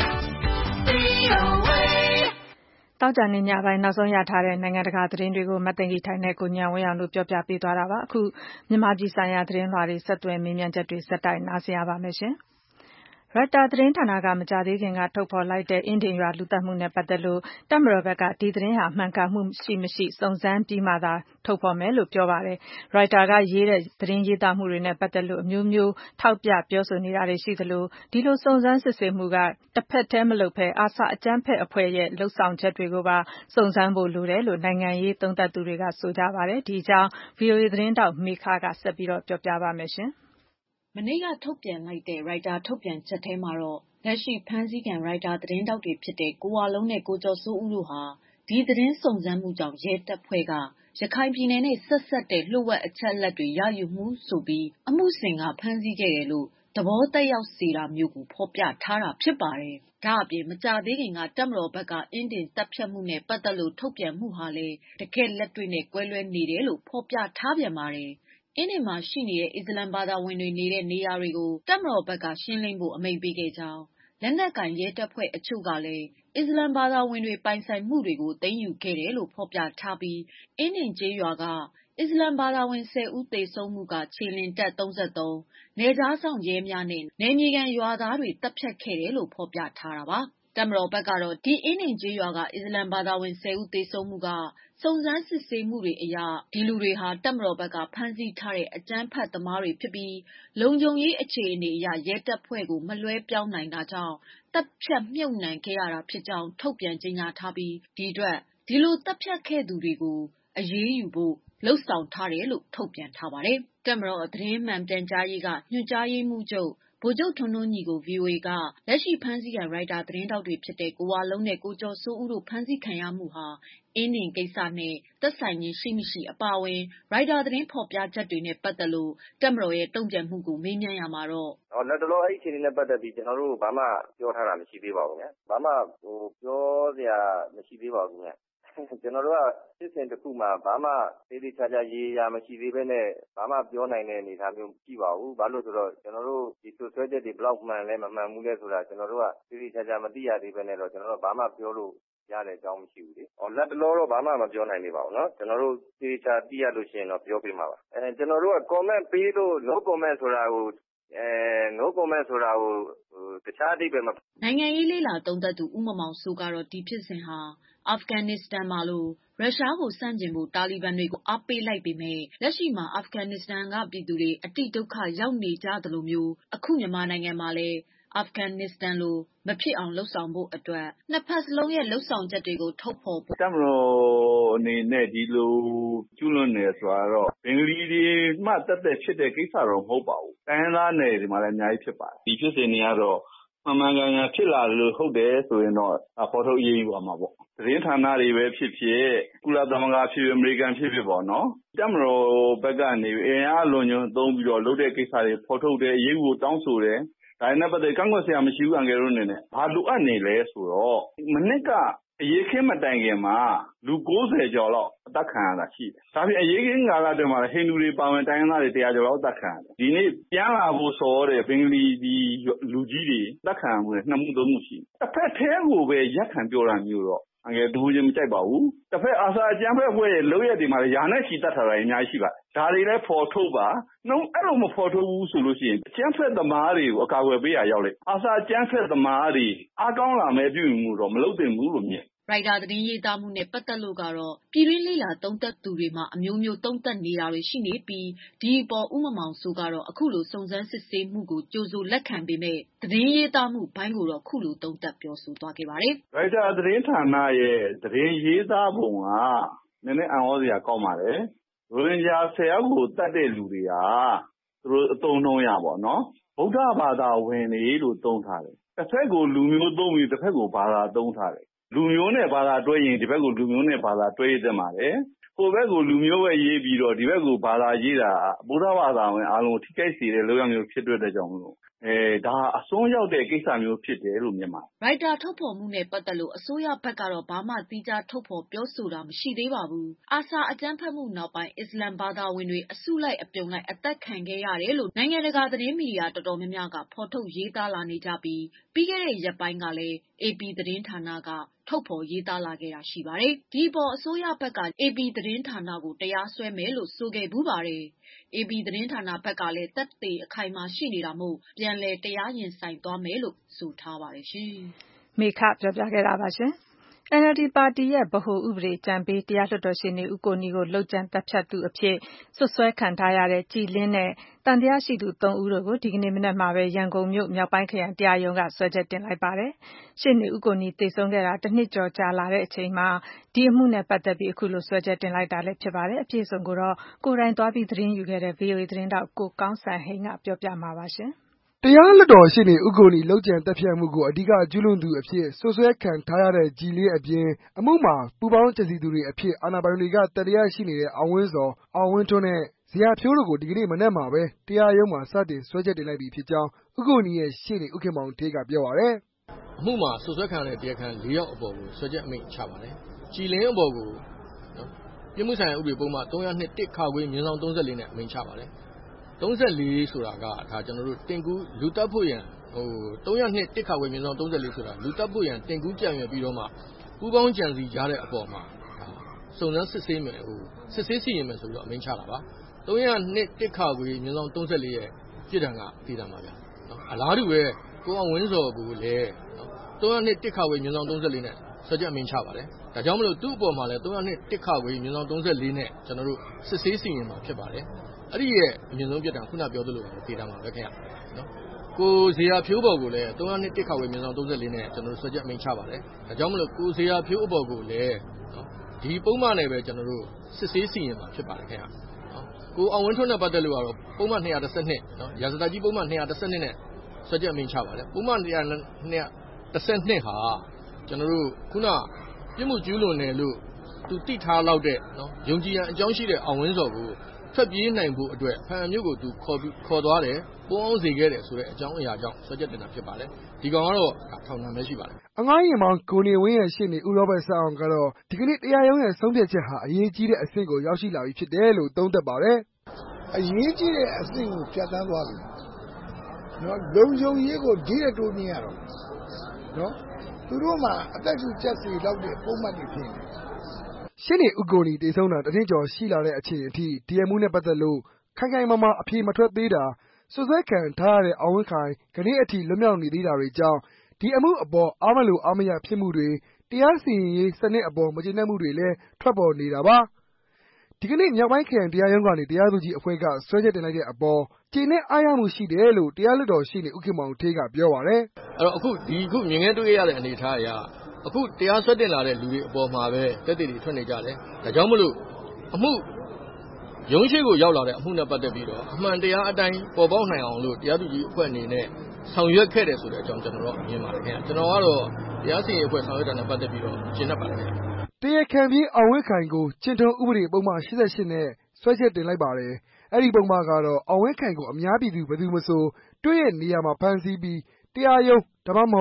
V O A တောက်ကြနေညပိုင်းနောက်ဆုံးရထားတဲ့နိုင်ငံတကာသတင်းတွေကိုမသိင်္ဂီထိုင်နဲ့ကိုညံဝင်းအောင်တို့ပြောပြပေးသွားတာပါအခုမြန်မာပြည်ဆိုင်ရာသတင်းလွှာတွေဆက်သွယ်မေးမြန်းချက်တွေစက်တိုက်နားဆင်ရပါမယ်ရှင်ရိုက်တာသတင်းဌာနကမကြာသေးခင်ကထုတ်ဖော်လိုက်တဲ့အင်းဒင်ရွာလူသတ်မှုနဲ့ပတ်သက်လို့တပ်မတော်ဘက်ကဒီသတင်းဟာမှန်ကန်မှုရှိမရှိစုံစမ်းပြီးမှသာထုတ်ဖော်မယ်လို့ပြောပါတယ်ရိုက်တာကရေးတဲ့သတင်းရေးသားမှုတွေနဲ့ပတ်သက်လို့အမျိုးမျိုးထောက်ပြပြောဆိုနေတာတွေရှိသလိုဒီလိုစုံစမ်းစစ်ဆေးမှုကတစ်ဖက်တည်းမလုပ်ဘဲအာဆာအကြမ်းဖက်အဖွဲ့ရဲ့လှုပ်ဆောင်ချက်တွေကိုပါစုံစမ်းဖို့လိုတယ်လို့နိုင်ငံရေးသုံးသပ်သူတွေကဆိုကြပါတယ်ဒီအကြောင်း V O A သတင်းတောက်မေခကဆက်ပြီးတော့ပြောပြပါမယ်ရှင်မနေ့ကထုတ်ပြန်လိုက်တဲ့ရိုက်တာထုတ်ပြန်ချက်ထဲမှာတော့လက်ရှိဖမ်းဆီးခံရိုက်တာသတင်းတောက်တွေဖြစ်တဲ့ကိုဝလုံးနဲ့ကိုကျော်စိုးဦးတို့ဟာဒီသတင်းစုံစမ်းမှုကြောင့်ရဲတပ်ဖွဲ့ကရခိုင်ပြည်နယ်နဲ့ဆက်ဆက်တဲ့လှုပ်ဝက်အချက်အလက်တွေရယူမှုဆိုပြီးအမှုစဉ်ကဖမ်းဆီးခဲ့တယ်လို့သဘောတက်ရောက်စေတာမျိုးကိုဖော်ပြထားတာဖြစ်ပါတယ်။ဒါအပြင်မကြသေးခင်ကတပ်မတော်ဘက်ကအင်းတင်တပ်ဖြတ်မှုနဲ့ပတ်သက်လို့ထုတ်ပြန်မှုဟာလည်းတကယ်လက်တွေ့နဲ့ကွဲလွဲနေတယ်လို့ဖော်ပြထားပြန်ပါတယ်။အင်းဒီမှာရှိနေတဲ့အစ္စလမ်ဘာသာဝင်တွေနေတဲ့နေရာတွေကိုတပ်မတော်ဘက်ကရှင်းလင်းဖို့အမိန့်ပေးခဲ့ကြောင်းလက်နက်ကင်ရဲတပ်ဖွဲ့အချို့ကလည်းအစ္စလမ်ဘာသာဝင်တွေပိုင်ဆိုင်မှုတွေကိုသိမ်းယူခဲ့တယ်လို့ဖော်ပြထားပြီးအင်းဒင်ကျေးရွာကအစ္စလမ်ဘာသာဝင်ဆယ်ဦးသေဆုံးမှုကခြေလင်တပ်သုံးသုံးနယ်ခြားဆောင်ရဲများနဲ့နယ်မြေခံရွာသားတွေတပ်ဖြတ်ခဲ့တယ်လို့ဖော်ပြထားတာပါတပ်မတော်ဘက်ကတော့ဒီအင်းဒင်ကျေးရွာကအစ္စလမ်ဘာသာဝင်ဆယ်ဦးသေဆုံးမှုကစုံစမ်းစစ်ဆေးမှုတွေအရဒီလူတွေဟာတပ်မတော်ဘက်ကဖမ်းဆီးထားတဲ့အကြမ်းဖက်သမားတွေဖြစ်ပြီးလုံခြုံရေးအခြေအနေအရရဲတပ်ဖွဲ့ကိုမလွှဲပြောင်းနိုင်တာကြောင့်တပ်ဖြတ်မြုပ်နှံခဲ့ရတာဖြစ်ကြောင်းထုတ်ပြန်ကြေညာထားပြီးဒီအတွက်ဒီလိုတပ်ဖြတ်ခဲ့သူတွေကိုအရေးယူဖို့လှုပ်ဆောင်ထားတယ်လို့ထုတ်ပြန်ထားပါတယ်။တပ်မတော်သတင်းမှန်ပြန်ကြားရေးကညွှန်ကြားရေးမှူးချုပ်ဗိုလ်ချုပ်ထွန်းထွန်းညီကို V O A ကလက်ရှိဖမ်းဆီးခံရိုက်တာသတင်းတောက်တွေဖြစ်တဲ့ကိုဝလုံးနဲ့ကိုကျော်စိုးဦးတို့ဖမ်းဆီးခံရမှုဟာအင်းဒင်ကိစ္စနဲ့သက်ဆိုင်ခြင်းရှိမရှိအပါအဝင်ရိုက်တာသတင်းဖော်ပြချက်တွေနဲ့ပတ်သက်လို့တပ်မတော်ရဲ့တုံ့ပြန်မှုကိုမေးမြန်းရမှာတော့အော်လက်တော်အဲ့ဒီအခြေအနေနဲ့ပတ်သက်ပြီးကျွန်တော်တို့ဘာမှပြောထားတာမရှိသေးပါဘူးခင်ဗျာဘာမှဟိုပြောစရာမရှိသေးပါဘူးခင်ဗျာကျွန်တော်တို့ကစစ်စင်တစ်ခုမှဘာမှသေးသေးချာချာရေးရမရှိသေးဘဲနဲ့ဘာမှပြောနိုင်တဲ့အနေအထားမျိုးမရှိပါဘူးဘာလို့ဆိုတော့ကျွန်တော်တို့ဒီဆွဆွဲချက်တွေဘလောက်မှန်လဲမမှန်ဘူးလဲဆိုတာကျွန်တော်တို့ကသေးသေးချာချာမသိရသေးဘဲနဲ့တော့ကျွန်တော်တို့ဘာမှပြောလို့ရတဲ့အကြောင်းမရှိဘူးလေ။အော်လက်တလောတော့ဘာမှမပြောနိုင်သေးပါဘူးနော်။ကျွန်တော်တို့သေချာသိရလို့ရှိရင်တော့ပြောပြမှာပါ။အဲကျွန်တော်တို့က comment ပေးလို့ no comment ဆိုတာကိုအဲ no comment ဆိုတာကိုတခြားအဓိပ္ပာယ်မှာနိုင်ငံရေးလေးလာသုံးသပ်သူဦးမမောင်စိုးကတော့ဒီဖြစ်စဉ်ဟာအာဖဂန်နစ္စတန်မှာလို့ရုရှားကိုစန့်ကျင်ဖို့တာလီဘန်တွေကိုအားပေးလိုက်ပေမဲ့လက်ရှိမှာအာဖဂန်နစ္စတန်ကပြည်သူတွေအတိဒုက္ခရောက်နေကြသလိုမျိုးအခုမြန်မာနိုင်ငံမှာလည်းအာဖဂန်နစ္စတန်လိုမဖြစ်အောင်လှုပ်ဆောင်ဖို့အတွက်နှစ်ဖက်စလုံးရဲ့လှုပ်ဆောင်ချက်တွေကိုထုတ်ဖော်ဖို့တပ်မတော်အနေနဲ့ဒီလိုကျူးလွန်နေဆိုတာတော့ဘင်္ဂလီတွေမှတက်တက်ဖြစ်တဲ့ကိစ္စတော့မဟုတ်ပါဘူး။တိုင်းရင်းသားနယ်တွေမှာလည်းအများကြီးဖြစ်ပါတယ်။ဒီဖြစ်စဉ်တွေကတော့မှန်မှန်ကန်ကန်ဖြစ်လာလို့ဟုတ်တယ်ဆိုရင်တော့ဖော်ထုတ်ရေးယူပါမှာပေါ့။သတင်းဌာနတွေပဲဖြစ်ဖြစ်ကုလသမဂ္ဂဖြစ်ဖြစ်အမေရိကန်ဖြစ်ဖြစ်ပေါ့နော်။တပ်မတော်ဘက်ကနေအင်အားလွန်ကျွံသုံးပြီးတော့လုပ်တဲ့ကိစ္စတွေဖော်ထုတ်တယ်အရေးယူတောင်းဆိုတယ်။ဒါနဲ့ပတ်သက်ကန့်ကွက်စရာမရှိဘူးအန်ကယ်တို့အနေနဲ့ဘာလိုအပ်နေလဲဆိုတော့မနစ်ကအရေးခင်းမတိုင်ခင်မှာလူကိုးဆယ်ကျော်လောက်အသက်ခံရတာရှိတယ်။ဒါပြင်အရေးခင်းကာလအတွင်းမှာဟိန္ဒူတွေပါဝင်တိုင်းရင်းသားတွေတရားကျော်လောက်အသက်ခံရတယ်။ဒီနေ့ပြန်လာဖို့စော်တဲ့ဘင်္ဂလီဒီလူကြီးတွေအသက်ခံရမှုနဲ့နှစ်မှုသုံးမှုရှိတယ်။တစ်ဖက်ထဲကိုပဲရက်ခံပြောတာမျိုးတော့အငယ်တူချင်းမကြိုက်ပါဘူး။တစ်ဖက်အာဆာအကြမ်းဖက်အဖွဲ့ရဲ့လုပ်ရက်တွေမှာလည်းယာနဲ့ချီတတ်ထားတာအများကြီးရှိပါတယ်။ဒါတွေလည်းဖော်ထုတ်ပါ။နှုံးအဲ့လိုမဖော်ထုတ်ဘူးဆိုလို့ရှိရင်အကြမ်းဖက်သမားတွေကိုအကာအကွယ်ပေးရရောက်လေ။အာဆာအကြမ်းဖက်သမားတွေအားကောင်းလာမဲ့ပြုမှုတော့မလုပ်သင့်ဘူးလို့မြင်ရိုက်တာသတင်းရေးသားမှုနဲ့ပတ်သက်လို့ကတော့ပြည်တွင်းလေလာသုံးသက်သူတွေမှာအမျိုးမျိုးသုံးသက်နေတာတွေရှိနေပြီးဒီအပေါ်ဥမမောင်ဆိုကတော့အခုလိုစုံစမ်းစစ်ဆေးမှုကိုကြိုးဆိုလက်ခံပေမဲ့သတင်းရေးသားမှုဘိုင်းကိုတော့ခုလိုသုံးသက်ပြောဆိုသွားခဲ့ပါတယ်။ရိုက်တာသတင်းဌာနရဲ့သတင်းရေးသားပုံကနည်းနည်းအံ့ဩစရာကောင်းပါတယ်။ရိုဟင်ဂျာဆယ်ယောက်ကိုတတ်တဲ့လူတွေကသူတို့အသုံးနှုန်းရပါတော့။ဗုဒ္ဓဘာသာဝင်တွေလို့သုံးထားတယ်။တစ်ဖက်ကိုလူမျိုးသုံးပြီးတစ်ဖက်ကိုဘာသာသုံးထားတယ်။လူမျိုးနဲ့ဘာသာတွဲရင်ဒီဘက်ကိုလူမျိုးနဲ့ဘာသာတွဲရတဲ့မှာလေဟိုဘက်ကိုလူမျိုးပဲရေးပြီးတော့ဒီဘက်ကိုဘာသာရေးတာဗုဒ္ဓဘာသာဝင်အားလုံးထိခိုက်စေတဲ့လုပ်ရမျိုးဖြစ်တဲ့ကြောင့်မလို့အဲဒါအစွန်းရောက်တဲ့ကိစ္စမျိုးဖြစ်တယ်လို့မြင်ပါတယ်။ရိုက်တာထုတ်ဖော်မှုနဲ့ပတ်သက်လို့အစိုးရဘက်ကတော့ဘာမှသီးခြားထုတ်ဖော်ပြောဆိုတာမရှိသေးပါဘူး။အာဆာအကြမ်းဖက်မှုနောက်ပိုင်းအစ္စလမ်ဘာသာဝင်တွေအစုလိုက်အပြုံလိုက်အသက်ခံခဲ့ရတယ်လို့နိုင်ငံတကာသတင်းမီဒီယာတော်တော်များများကဖော်ထုတ်ရေးသားလာနေကြပြီးပြီးခဲ့တဲ့ရက်ပိုင်းကလည်း အေပီ သတင်းဌာနကထုတ်ဖော်ရေးသားလာခဲ့တာရှိပါတယ်။ဒီပေါ်အစိုးရဘက်က အေပီ သတင်းဌာနကိုတရားစွဲမယ်လို့ဆိုခဲ့ဘူးပါတယ်။ အေပီ သတင်းဌာနဘက်ကလည်းသက်သေအခိုင်အမာရှိနေတာမို့ပြန်လည်တရားရင်ဆိုင်သွားမယ်လို့ဆိုထားပါတယ်ရှင်။မေခပြောပြခဲ့တာပါရှင်။ အန်အယ်လ်ဒီပါတီရဲ့ဗဟိုဥပဒေအကြံပေးတရားလွှတ်တော်ရှေ့နေဦးကိုနီကိုလုပ်ကြံသတ်ဖြတ်သူအဖြစ်စွပ်စွဲခံထားရတဲ့ကြည်လင်းနဲ့သံသယရှိသူသုံးဦးတို့ကိုဒီကနေ့မနက်မှာပဲရန်ကုန်မြို့မြောက်ပိုင်းခရိုင်တရားရုံးကစွဲချက်တင်လိုက်ပါတယ်။ရှေ့နေဦးကိုနီသေဆုံးခဲ့တာတစ်နှစ်ကျော်ကြာလာတဲ့အချိန်မှာဒီအမှုနဲ့ပတ်သက်ပြီးအခုလိုစွဲချက်တင်လိုက်တာလည်းဖြစ်ပါတယ်။အပြည့်အစုံကိုတော့ကိုယ်တိုင်သွားပြီးသတင်းယူခဲ့တဲ့ ဗွီအိုအေ သတင်းထောက်ကိုကောင်းစံဟိန်းကပြောပြမှာပါရှင်။တရားလွှတ်တော်ရှေ့နေဦးကိုနီလုပ်ကြံသတ်ဖြတ်မှုကိုအဓိကကျူးလွန်သူအဖြစ်စွပ်စွဲခံထားရတဲ့ကြည်လင်းအပြင်အမှုမှာပူးပေါင်းကြံစည်သူတွေအဖြစ်အာဏာပိုင်တွေကသံသယရှိနေတဲ့အောင်ဝင်းဇော်၊အောင်ဝင်းထွန်းနဲ့ဇေယျာဖြိုးတို့ကိုဒီကနေ့မနက်မှာပဲတရားရုံးမှာစတင်စွဲချက်တင်လိုက်ပြီဖြစ်ကြောင်းဦးကိုနီရဲ့ရှေ့နေဦးခင်မောင်ဌေးကပြောပါတယ်။အမှုမှာစွပ်စွဲခံရတဲ့တရားခံလေးယောက်အပေါ်ကိုစွဲချက်အမိန့်ချပါတယ်။ကြည်လင်းအပေါ်ကိုပြစ်မှုဆိုင်ရာဥပဒေပုံမှန်သုံးရနှစ်တစ်ခါခွေမြင်းဆောင်သုံးလေးနဲ့အမိန့်ချပါတယ်။သုံးလေးဆိုတာကဒါကျွန်တော်တို့တင်ကူးလူတက်ဖို့ရန်ဟိုသုံးရနှစ်တစ်ခါခွေမြင်းဆောင်သုံးလေးဆိုတာလူတက်ဖို့ရန်တင်ကူးကြံရွယ်ပြီးတော့မှပူးပေါင်းကြံစည်ကြတဲ့အပေါ်မှာစုံစမ်းစစ်ဆေးမယ်ဟိုစစ်ဆေးစီရင်မယ်ဆိုပြီးတော့အမိန့်ချတာပါ။သုံးရနှစ်တစ်ခါခွေမြင်းဆောင်သုံးလေးရဲ့ပြစ်ဒဏ်ကတည်တာပါဗျာ။နော်အလားတူပဲကိုအောင်ဝင်းစော်ကိုလည်းနော်သုံးရနှစ်တစ်ခါခွေမြင်းဆောင်သုံးလေးနဲ့စွဲချက်အမိန့်ချပါတယ်။ဒါကြောင့်မလို့သူ့အပေါ်မှာလည်းသုံးရနှစ်တစ်ခါခွေမြင်းဆောင်သုံးလေးနဲ့ကျွန်တော်တို့စစ်ဆေးစီရင်မှာဖြစ်ပါတယ်။အဲ့ဒီရဲ့အမြင့်ဆုံးပြစ်ဒဏ်ခုနပြောသလိုပဲတည်တာမှာပဲခင်ဗျ။နော်ကိုဇေယျာဖြိုးပေါ်ကိုလည်းသုံးရနှစ်တစ်ခါခွေမြင်းဆောင်သုံးလေးနဲ့ကျွန်တော်တို့စွဲချက်အမိန့်ချပါတယ်။ဒါကြောင့်မလို့ကိုဇေယျာဖြိုးအပေါ်ကိုလည်းနော်ဒီပုံမှန်နဲ့ပဲကျွန်တော်တို့စစ်ဆေးစီရင်မှာဖြစ်ပါတယ်ခင်ဗျ။နော်ကိုအောင်ဝင်းထွန်းနဲ့ပတ်သက်လို့ကတော့ပုံမှန်နှစ်ရာတစ်စနစ်နော်ရာဇသကြီးပုံမှန်နှစ်ရာတစ်စနစ်နဲ့စွဲချက်အမိန့်ချပါတယ်။ပုံမှန်နှစ်ရာတစ်စနစ်ဟာကျွန်တော်တို့ခုနပြစ်မှုကျူးလွန်တယ်လို့သူတိထားလောက်တဲ့နော်ယုံကြည်ရန်အကြောင်းရှိတဲ့အောင်ဝင်းစော်ကိုထွက်ပြေးနိုင်ဖို့အတွက်ဖန်မြို့ကိုသူခေါ်ခေါ်သွားတယ်ပုံအောင်စေခဲ့တယ်ဆိုတဲ့အကြောင်းအရာကြောင့်ဆွဲချက်တင်တာဖြစ်ပါတယ်ဒီကောင်ကတော့ထောင်ဒဏ်ပဲရှိပါတယ်အငှားရင်မောင်ကိုနေဝင်းရဲ့ရှေ့နေဦးရောဘတ်စအောင်ကတော့ဒီကနေ့တရားရုံးရဲ့ဆုံးဖြတ်ချက်ဟာအရေးကြီးတဲ့အဆင့်ကိုရောက်ရှိလာပြီဖြစ်တယ်လို့သုံးသပ်ပါတယ်အရေးကြီးတဲ့အဆင့်ကိုဖြတ်သန်းသွားပြီနော်လုံခြုံရေးကိုဒီရတိုးမြင်ရတော့နော်သူတို့မှာအသက်ရှူချက်စီလောက်တဲ့ပုံမှန်တွေဖြစ်နေရှင်းနေဦးကိုနီတေဆုံးတာတနည်းကျော်ရှိလာတဲ့အချိန်အထိဒီအမှုနဲ့ပတ်သက်လို့ခိုင်ခိုင်မာမာအပြေမထွက်သေးတာစွပ်စွဲခံထားရတဲ့အောင်ဝင်းခိုင်ကနေ့အထိလွတ်မြောက်နေသေးတာတွေကြောင့်ဒီအမှုအပေါ်အားမလို့အားမရဖြစ်မှုတွေတရားစီရင်ရေးစနစ်အပေါ်မကျေနပ်မှုတွေလည်းထွက်ပေါ်နေတာပါဒီကနေ့မြောက်ပိုင်းခရိုင်တရားရုံးကနေတရားသူကြီးအဖွဲ့ကစွဲချက်တင်လိုက်တဲ့အပေါ်ကျေနပ်အားရမှုရှိတယ်လို့တရားလွှတ်တော်ရှေ့နေဦးခင်မောင်ဌေးကပြောပါတယ်အဲ့တော့အခုဒီခုမြင်ငယ်တွေ့ရတဲ့အနေအထားအရအခုတရားစွဲတင်လာတဲ့လူတွေအပေါ်မှာပဲတက်တည်တွေထွက်နေကြတယ်ဒါကြောင့်မလို့အမှုရုံးရှိကိုရောက်လာတဲ့အမှုနဲ့ပတ်သက်ပြီးတော့အမှန်တရားအတိုင်းပေါ်ပေါက်နိုင်အောင်လို့တရားသူကြီးအဖွဲ့အနေနဲ့ဆောင်ရွက်ခဲ့တယ်ဆိုတဲ့အကြောင်းကျွန်တော်တို့မြင်ပါတယ်ခင်ဗျကျွန်တော်ကတော့တရားစီရင်အဖွဲ့ဆောင်ရွက်တာနဲ့ပတ်သက်ပြီးတော့ရှင်းတတ်ပါတယ်ခင်ဗျတရားခံပြေးအောင်ဝင်းခိုင်ကိုကျင့်ထုံးဥပဒေပုံမှန်၈၈နဲ့စွဲချက်တင်လိုက်ပါတယ်အဲ့ဒီပုံမှန်ကတော့အောင်ဝင်းခိုင်ကိုအများပြည်သူဘယ်သူမဆိုတွေ့ရဲ့နေရာမှာဖမ်းဆီးပြီးတရားရုံးဒါမှမဟုတ်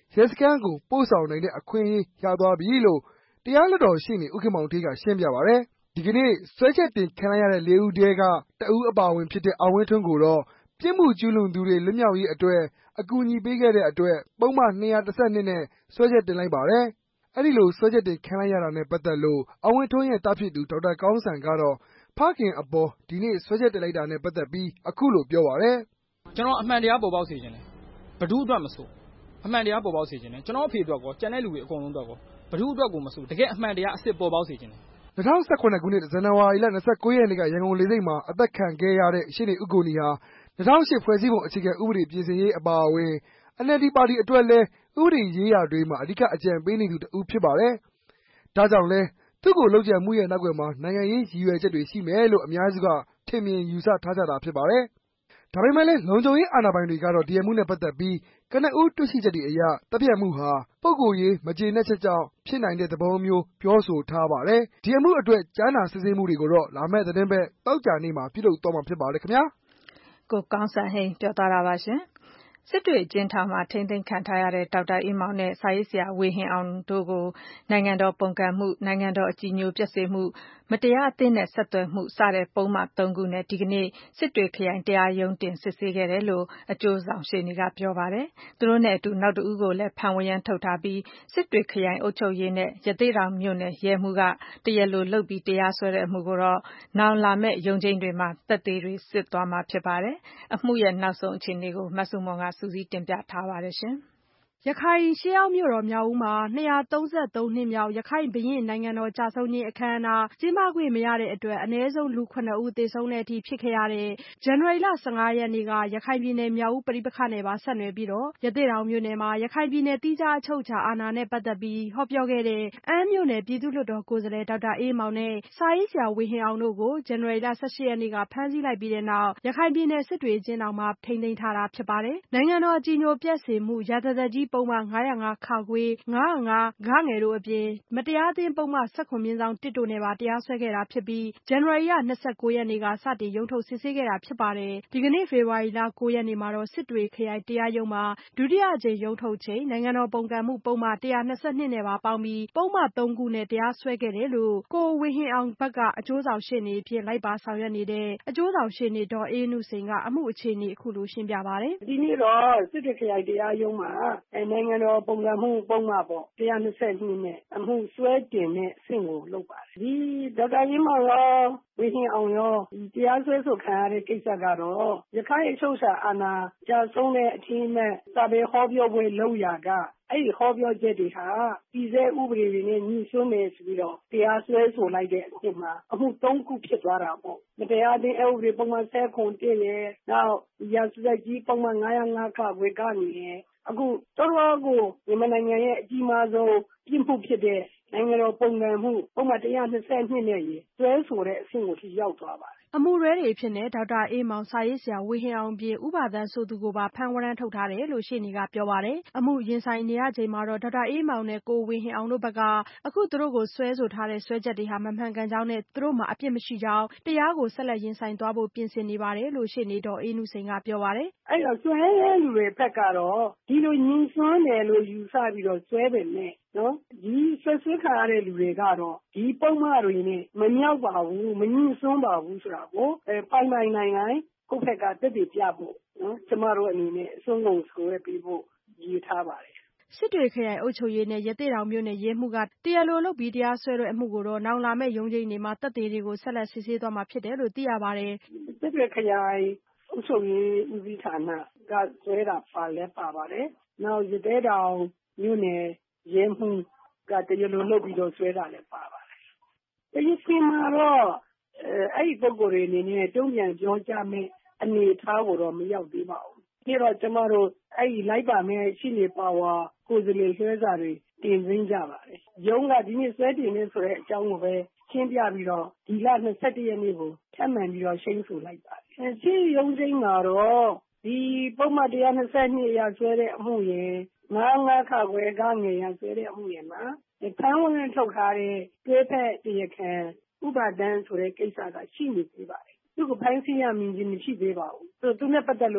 ရဲစခန်းကိုပို့ဆောင်နိုင်တဲ့အခွင့်အရေးရသွားပြီလို့တရားလွှတ်တော်ရှေ့နေဦးခင်မောင်ဌေးကရှင်းပြပါတယ်။ဒီကနေ့စွဲချက်တင်ခံရတဲ့လေးဦးထဲကတဦးအပါအဝင်ဖြစ်တဲ့အောင်ဝင်းထွန်းကိုတော့ပြစ်မှုကျူးလွန်သူတွေလွတ်မြောက်ရေးအတွက်အကူအညီပေးခဲ့တဲ့အတွက်ပုဒ်မ၂၁၂နဲ့စွဲချက်တင်လိုက်ပါတယ်။အဲဒီလိုစွဲချက်တင်ခံလိုက်ရတာနဲ့ပတ်သက်လို့အောင်ဝင်းထွန်းရဲ့သားဖြစ်သူဒေါက်တာကောင်းစံကတော့ဖခင်အပေါ်ဒီနေ့စွဲချက်တင်လိုက်တာနဲ့ပတ်သက်ပြီးအခုလိုပြောပါတယ်။ကျွန်တော်အမှန်တရားပေါ်ပေါက်စေချင်တယ်။ဘယ်သူအတွက်မဆိုအမှန်တရားပေါ်ပေါက်စေချင်တယ်။ကျွန်တော်အဖေအတွက်ကောကျန်တဲ့လူတွေအကုန်လုံးအတွက်ကောဘယ်သူအတွက်ကိုမဆိုတကယ်အမှန်တရားအစ်စ်ပေါ်ပေါက်စေချင်တယ်။၂၀၁၇ခုနှစ်ဇန်နဝါရီလ၂၉ရက်နေ့ကရန်ကုန်လေဆိပ်မှာအသက်ခံခဲ့ရတဲ့ရှေ့နေဦးကိုနီဟာ၂၀၀၈ဖွဲ့စည်းပုံအခြေခံဥပဒေပြင်ဆင်ရေးအပါအဝင် အန်အယ်လ်ဒီပါတီအတွက်လည်းဥပဒေရေးရာတွေမှာအဓိကအကြံပေးနေသူတစ်ဦးဖြစ်ပါတယ်။ဒါကြောင့်လဲသူ့ကိုလုပ်ကြံမှုရဲ့နောက်ွယ်မှာနိုင်ငံရေးရည်ရွယ်ချက်တွေရှိမယ်လို့အများစုကထင်မြင်ယူဆထားကြတာဖြစ်ပါတယ်။ဒါပေမဲ့လည်းလုံခြုံရေးအာဏာပိုင်တွေကတော့ဒီအမှုနဲ့ပတ်သက်ပြီးကနဦးတွေ့ရှိချက်တွေအရသတ်ဖြတ်မှုဟာပုဂ္ဂိုလ်ရေးမကျေနပ်ချက်ကြောင့်ဖြစ်နိုင်တဲ့သဘောမျိုးပြောဆိုထားပါတယ်။ဒီအမှုအတွက်ကြားနာစစ်ဆေးမှုတွေကိုတော့လာမယ့်သတင်းပတ်သောကြာနေ့မှာပြုလုပ်သွားမှာဖြစ်ပါတယ်ခင်ဗျာ။ကိုကောင်းစံဟိန်းပြောသွားတာပါရှင်။စစ်တွေအကျဉ်းထောင်မှာထိန်းသိမ်းခံထားရတဲ့ဒေါက်တာအေးမောင်နဲ့စာရေးဆရာဝေဟင်အောင်တို့ကိုနိုင်ငံတော်ပုန်ကန်မှု၊နိုင်ငံတော်အကြည်ညိုပျက်စေမှု၊မတရားအသင်းနဲ့ဆက်သွယ်မှုစတဲ့ပုဒ်မသုံးခုနဲ့ဒီကနေ့စစ်တွေခရိုင်တရားရုံးတင်စစ်ဆေးခဲ့တယ်လို့အကျိုးဆောင်ရှေ့နေကပြောပါတယ်။သူတို့နဲ့အတူနောက်တစ်ဦးကိုလည်းဖမ်းဝရမ်းထုတ်ထားပြီးစစ်တွေခရိုင်အုပ်ချုပ်ရေးနဲ့ရသေ့တောင်မြို့နယ်ရဲမှူးကတရားလိုလုပ်ပြီးတရားစွဲတဲ့အမှုကိုတော့နောင်လာမယ့်ရုံးချိန်းတွေမှာသက်သေတွေစစ်သွားမှာဖြစ်ပါတယ်။အမှုရဲ့နောက်ဆုံးအခြေအနေကိုမဆုမွန်ကစူးစီးတင်ပြထားပါတယ်ရှင်။ရခိုင်ရှေးဟောင်းမြို့တော်မြောက်ဦးမှာ၂၃၃နှစ်မြောက်ရခိုင်ဘုရင့်နိုင်ငံတော်ကျဆုံးခြင်းအခမ်းအနားကျင်းပခွင့်မရတဲ့အတွက်အနည်းဆုံးလူခုနစ်ဦးသေဆုံးတဲ့အထိဖြစ်ခဲ့ရတဲ့ဇန်နဝါရီလ၁၅ရက်နေ့ကရခိုင်ပြည်နယ်မြောက်ဦးပဋိပက္ခနဲ့ပါဆက်နွယ်ပြီးတော့ရသေ့တောင်မြို့နယ်မှာရခိုင်ပြည်နယ်သီးခြားအချုပ်အခြာအာဏာနဲ့ပတ်သက်ပြီးဟောပြောခဲ့တဲ့အမ်းမြို့နယ်ပြည်သူ့လွှတ်တော်ကိုယ်စားလှယ်ဒေါက်တာအေးမောင်နဲ့စာရေးဆရာဝေဟင်အောင်တို့ကိုဇန်နဝါရီလ၁၈ရက်နေ့ကဖမ်းဆီးလိုက်ပြီးတဲ့နောက်ရခိုင်ပြည်နယ်စစ်တွေအကျဉ်းထောင်မှာထိန်းသိမ်းထားတာဖြစ်ပါတယ်။နိုင်ငံတော်အကြည်ညိုပျက်စေမှုရာဇသတ်ကြီးပုဒ်မ၅၀၅ခ၊ ၅၀၅ဂတို့အပြင်မတရားအသင်းပုဒ်မ၁၇/၁တို့နဲ့ပါတရားစွဲခဲ့တာဖြစ်ပြီးဇန်နဝါရီလ၂၉ရက်နေ့ကစတင်ရုံးထုတ်စစ်ဆေးခဲ့တာဖြစ်ပါတယ်။ဒီကနေ့ဖေဖော်ဝါရီလ၉ရက်နေ့မှာတော့စစ်တွေခရိုင်တရားရုံးမှာဒုတိယအကြိမ်ရုံးထုတ်ချိန်နိုင်ငံတော်ပုန်ကန်မှုပုဒ်မ၁၂၂နဲ့ပါပေါင်းပြီးပုဒ်မသုံးခုနဲ့တရားစွဲခဲ့တယ်လို့ကိုဝေဟင်အောင်ဘက်ကအကျိုးဆောင်ရှေ့နေအဖြစ်လိုက်ပါဆောင်ရွက်နေတဲ့အကျိုးဆောင်ရှေ့နေဒေါ်အေးနုစိန်ကအမှုအခြေအနေအခုလိုရှင်းပြပါတယ်။ဒီနေ့တော့စစ်တွေခရိုင်တရားရုံးမှာနိုင်ငံတော်ပုန်ကန်မှုပုံမှန်ပေါ့၁၂၂နဲ့အမှုစွဲတင်တဲ့အဆင့်ကိုလုပ်ပါတယ်ဒီဒေါက်တာအေးမောင်ရောဝေဟင်အောင်ရောတရားစွဲဆိုခံရတဲ့ကိစ္စကတော့ရခိုင်အချုပ်အခြာအာဏာကျဆုံးတဲ့အထိမ်းအမှတ်စာပေဟောပြောပွဲလုပ်ရာကအဲ့ဒီဟောပြောချက်တွေဟာပြည်စဲဥပဒေတွေနဲ့ညီစွန်းနေဆိုပြီးတော့တရားစွဲဆိုလိုက်တဲ့အဖြစ်မှာအမှုသုံးခုဖြစ်သွားတာပေါ့မတရားအသင်းအဥပဒေပုံမှန်၁၇ရဲ့နောက်ရာဇသတ်ကြီးပုံမှန်၅၀၅ခဝေကနေရဲ့အခုတော်တော်ကိုမြန်မာနိုင်ငံရဲ့အကြီးမားဆုံးပြစ်မှုဖြစ်တဲ့နိုင်ငံတော်ပုံကန်မှုပုံမှန်၁၂၂နဲ့ရေစွဲဆိုတဲ့အဆင့်ကိုထိရောက်သွားပါတယ်အမှုရဲတွေဖြစ်တဲ့ဒေါက်တာအေးမောင်စာရေးဆရာဝေဟင်အောင်ပြင်ဥပါဒန်ဆိုသူကိုပါဖမ်းဝရမ်းထုတ်ထားတယ်လို့ရှေ့နေကပြောပါတယ်အမှုရင်ဆိုင်နေရချိန်မှာတော့ဒေါက်တာအေးမောင်နဲ့ကိုဝေဟင်အောင်တို့ဘက်ကအခုသူတို့ကိုဆွဲဆိုထားတဲ့ဆွဲချက်တွေဟာမမှန်ကန်ကြောင်းနဲ့သူတို့မှာအပြစ်မရှိကြောင်းတရားကိုဆက်လက်ရင်ဆိုင်သွားဖို့ပြင်ဆင်နေပါတယ်လို့ရှေ့နေဒေါ်အေးနုစိန်ကပြောပါတယ်အဲ့တော့ဆွဲတဲ့လူတွေဘက်ကတော့ဒီလိုညှဉ်းစွန်းတယ်လို့ယူဆပြီးတော့ဆွဲပေမဲ့နော်ဒီဆွဲဆွဲခံရတဲ့လူတွေကတော့ဒီပုံမှန်တွေနဲ့မမြောက်ပါဘူးမညှဉ်းစွန်းပါဘူးဆိုတာကိုအဲပိုင်ပိုင်နိုင်နိုင်ကိုယ့်ဘက်ကတက်တည်ပြဖို့နော်ကျမတို့အနေနဲ့အစွန်းကုန်ဆွဲပြီးဖို့ရည်ထားပါတယ်စစ်တွေခရိုင်အုပ်ချုပ်ရေးနဲ့ရသေ့တောင်မြို့နယ်ရဲမှူးကတရားလိုလုပ်ပြီးတရားစွဲတဲ့အမှုကိုတော့နောင်လာမယ့်ရုံးချိန်တွေမှာတပ်သေးတွေကိုဆက်လက်စစ်ဆေးသွားမှာဖြစ်တယ်လို့သိရပါတယ်စစ်တွေခရိုင်အုပ်ချုပ်ရေးဦးစီးဌာနကဆွဲတာပါလဲပါပါတယ်နောက်ရသေ့တောင်မြို့နယ်ရဲမှူးကတရားလိုလုပ်ပြီးတော့ဆွဲတာလည်းပါပါတယ်ဒီစီမှာတော့အဲ့ဒီပုံကိုယ်တွေအနေနဲ့တုံ့ပြန်ပြောကြမယ်အနေထားကိုတော့မရောက်သေးပါဘူးဒီတော့ကျမတို့အဲ့ဒီလိုက်ပါမယ်ရှိနေပါဝါကိုယ်စလေဆွဲစာတွေတင်သွင်းကြပါတယ်ရုံးကဒီနေ့ဆွဲတင်နေဆိုတဲ့အကြောင်းကိုပဲရှင်းပြပြီးတော့ဒီလ၂၁ရက်နေ့ကိုထပ်မံပြီးတော့ရှင်းဆိုလိုက်ပါတယ်ရှင်းရုံးချင်းမှာတော့ဒီပုံမှန်၁၂၂ရာဆွဲတဲ့အမှုရင်၅၅ခခွဲကငယ်ရဆွဲတဲ့အမှုရင်မှာဖမ်းဝင်ထုတ်ထားတဲ့တွဲဖက်တရားခံဥပဒန်းဆိုတဲ့ကိစ္စကရှိနေသေးပါတယ်သူကဖမ်းဆီးရမည်ခြင်းမရှိသေးပါဘူးသူနဲ့ပတ်သက်လို့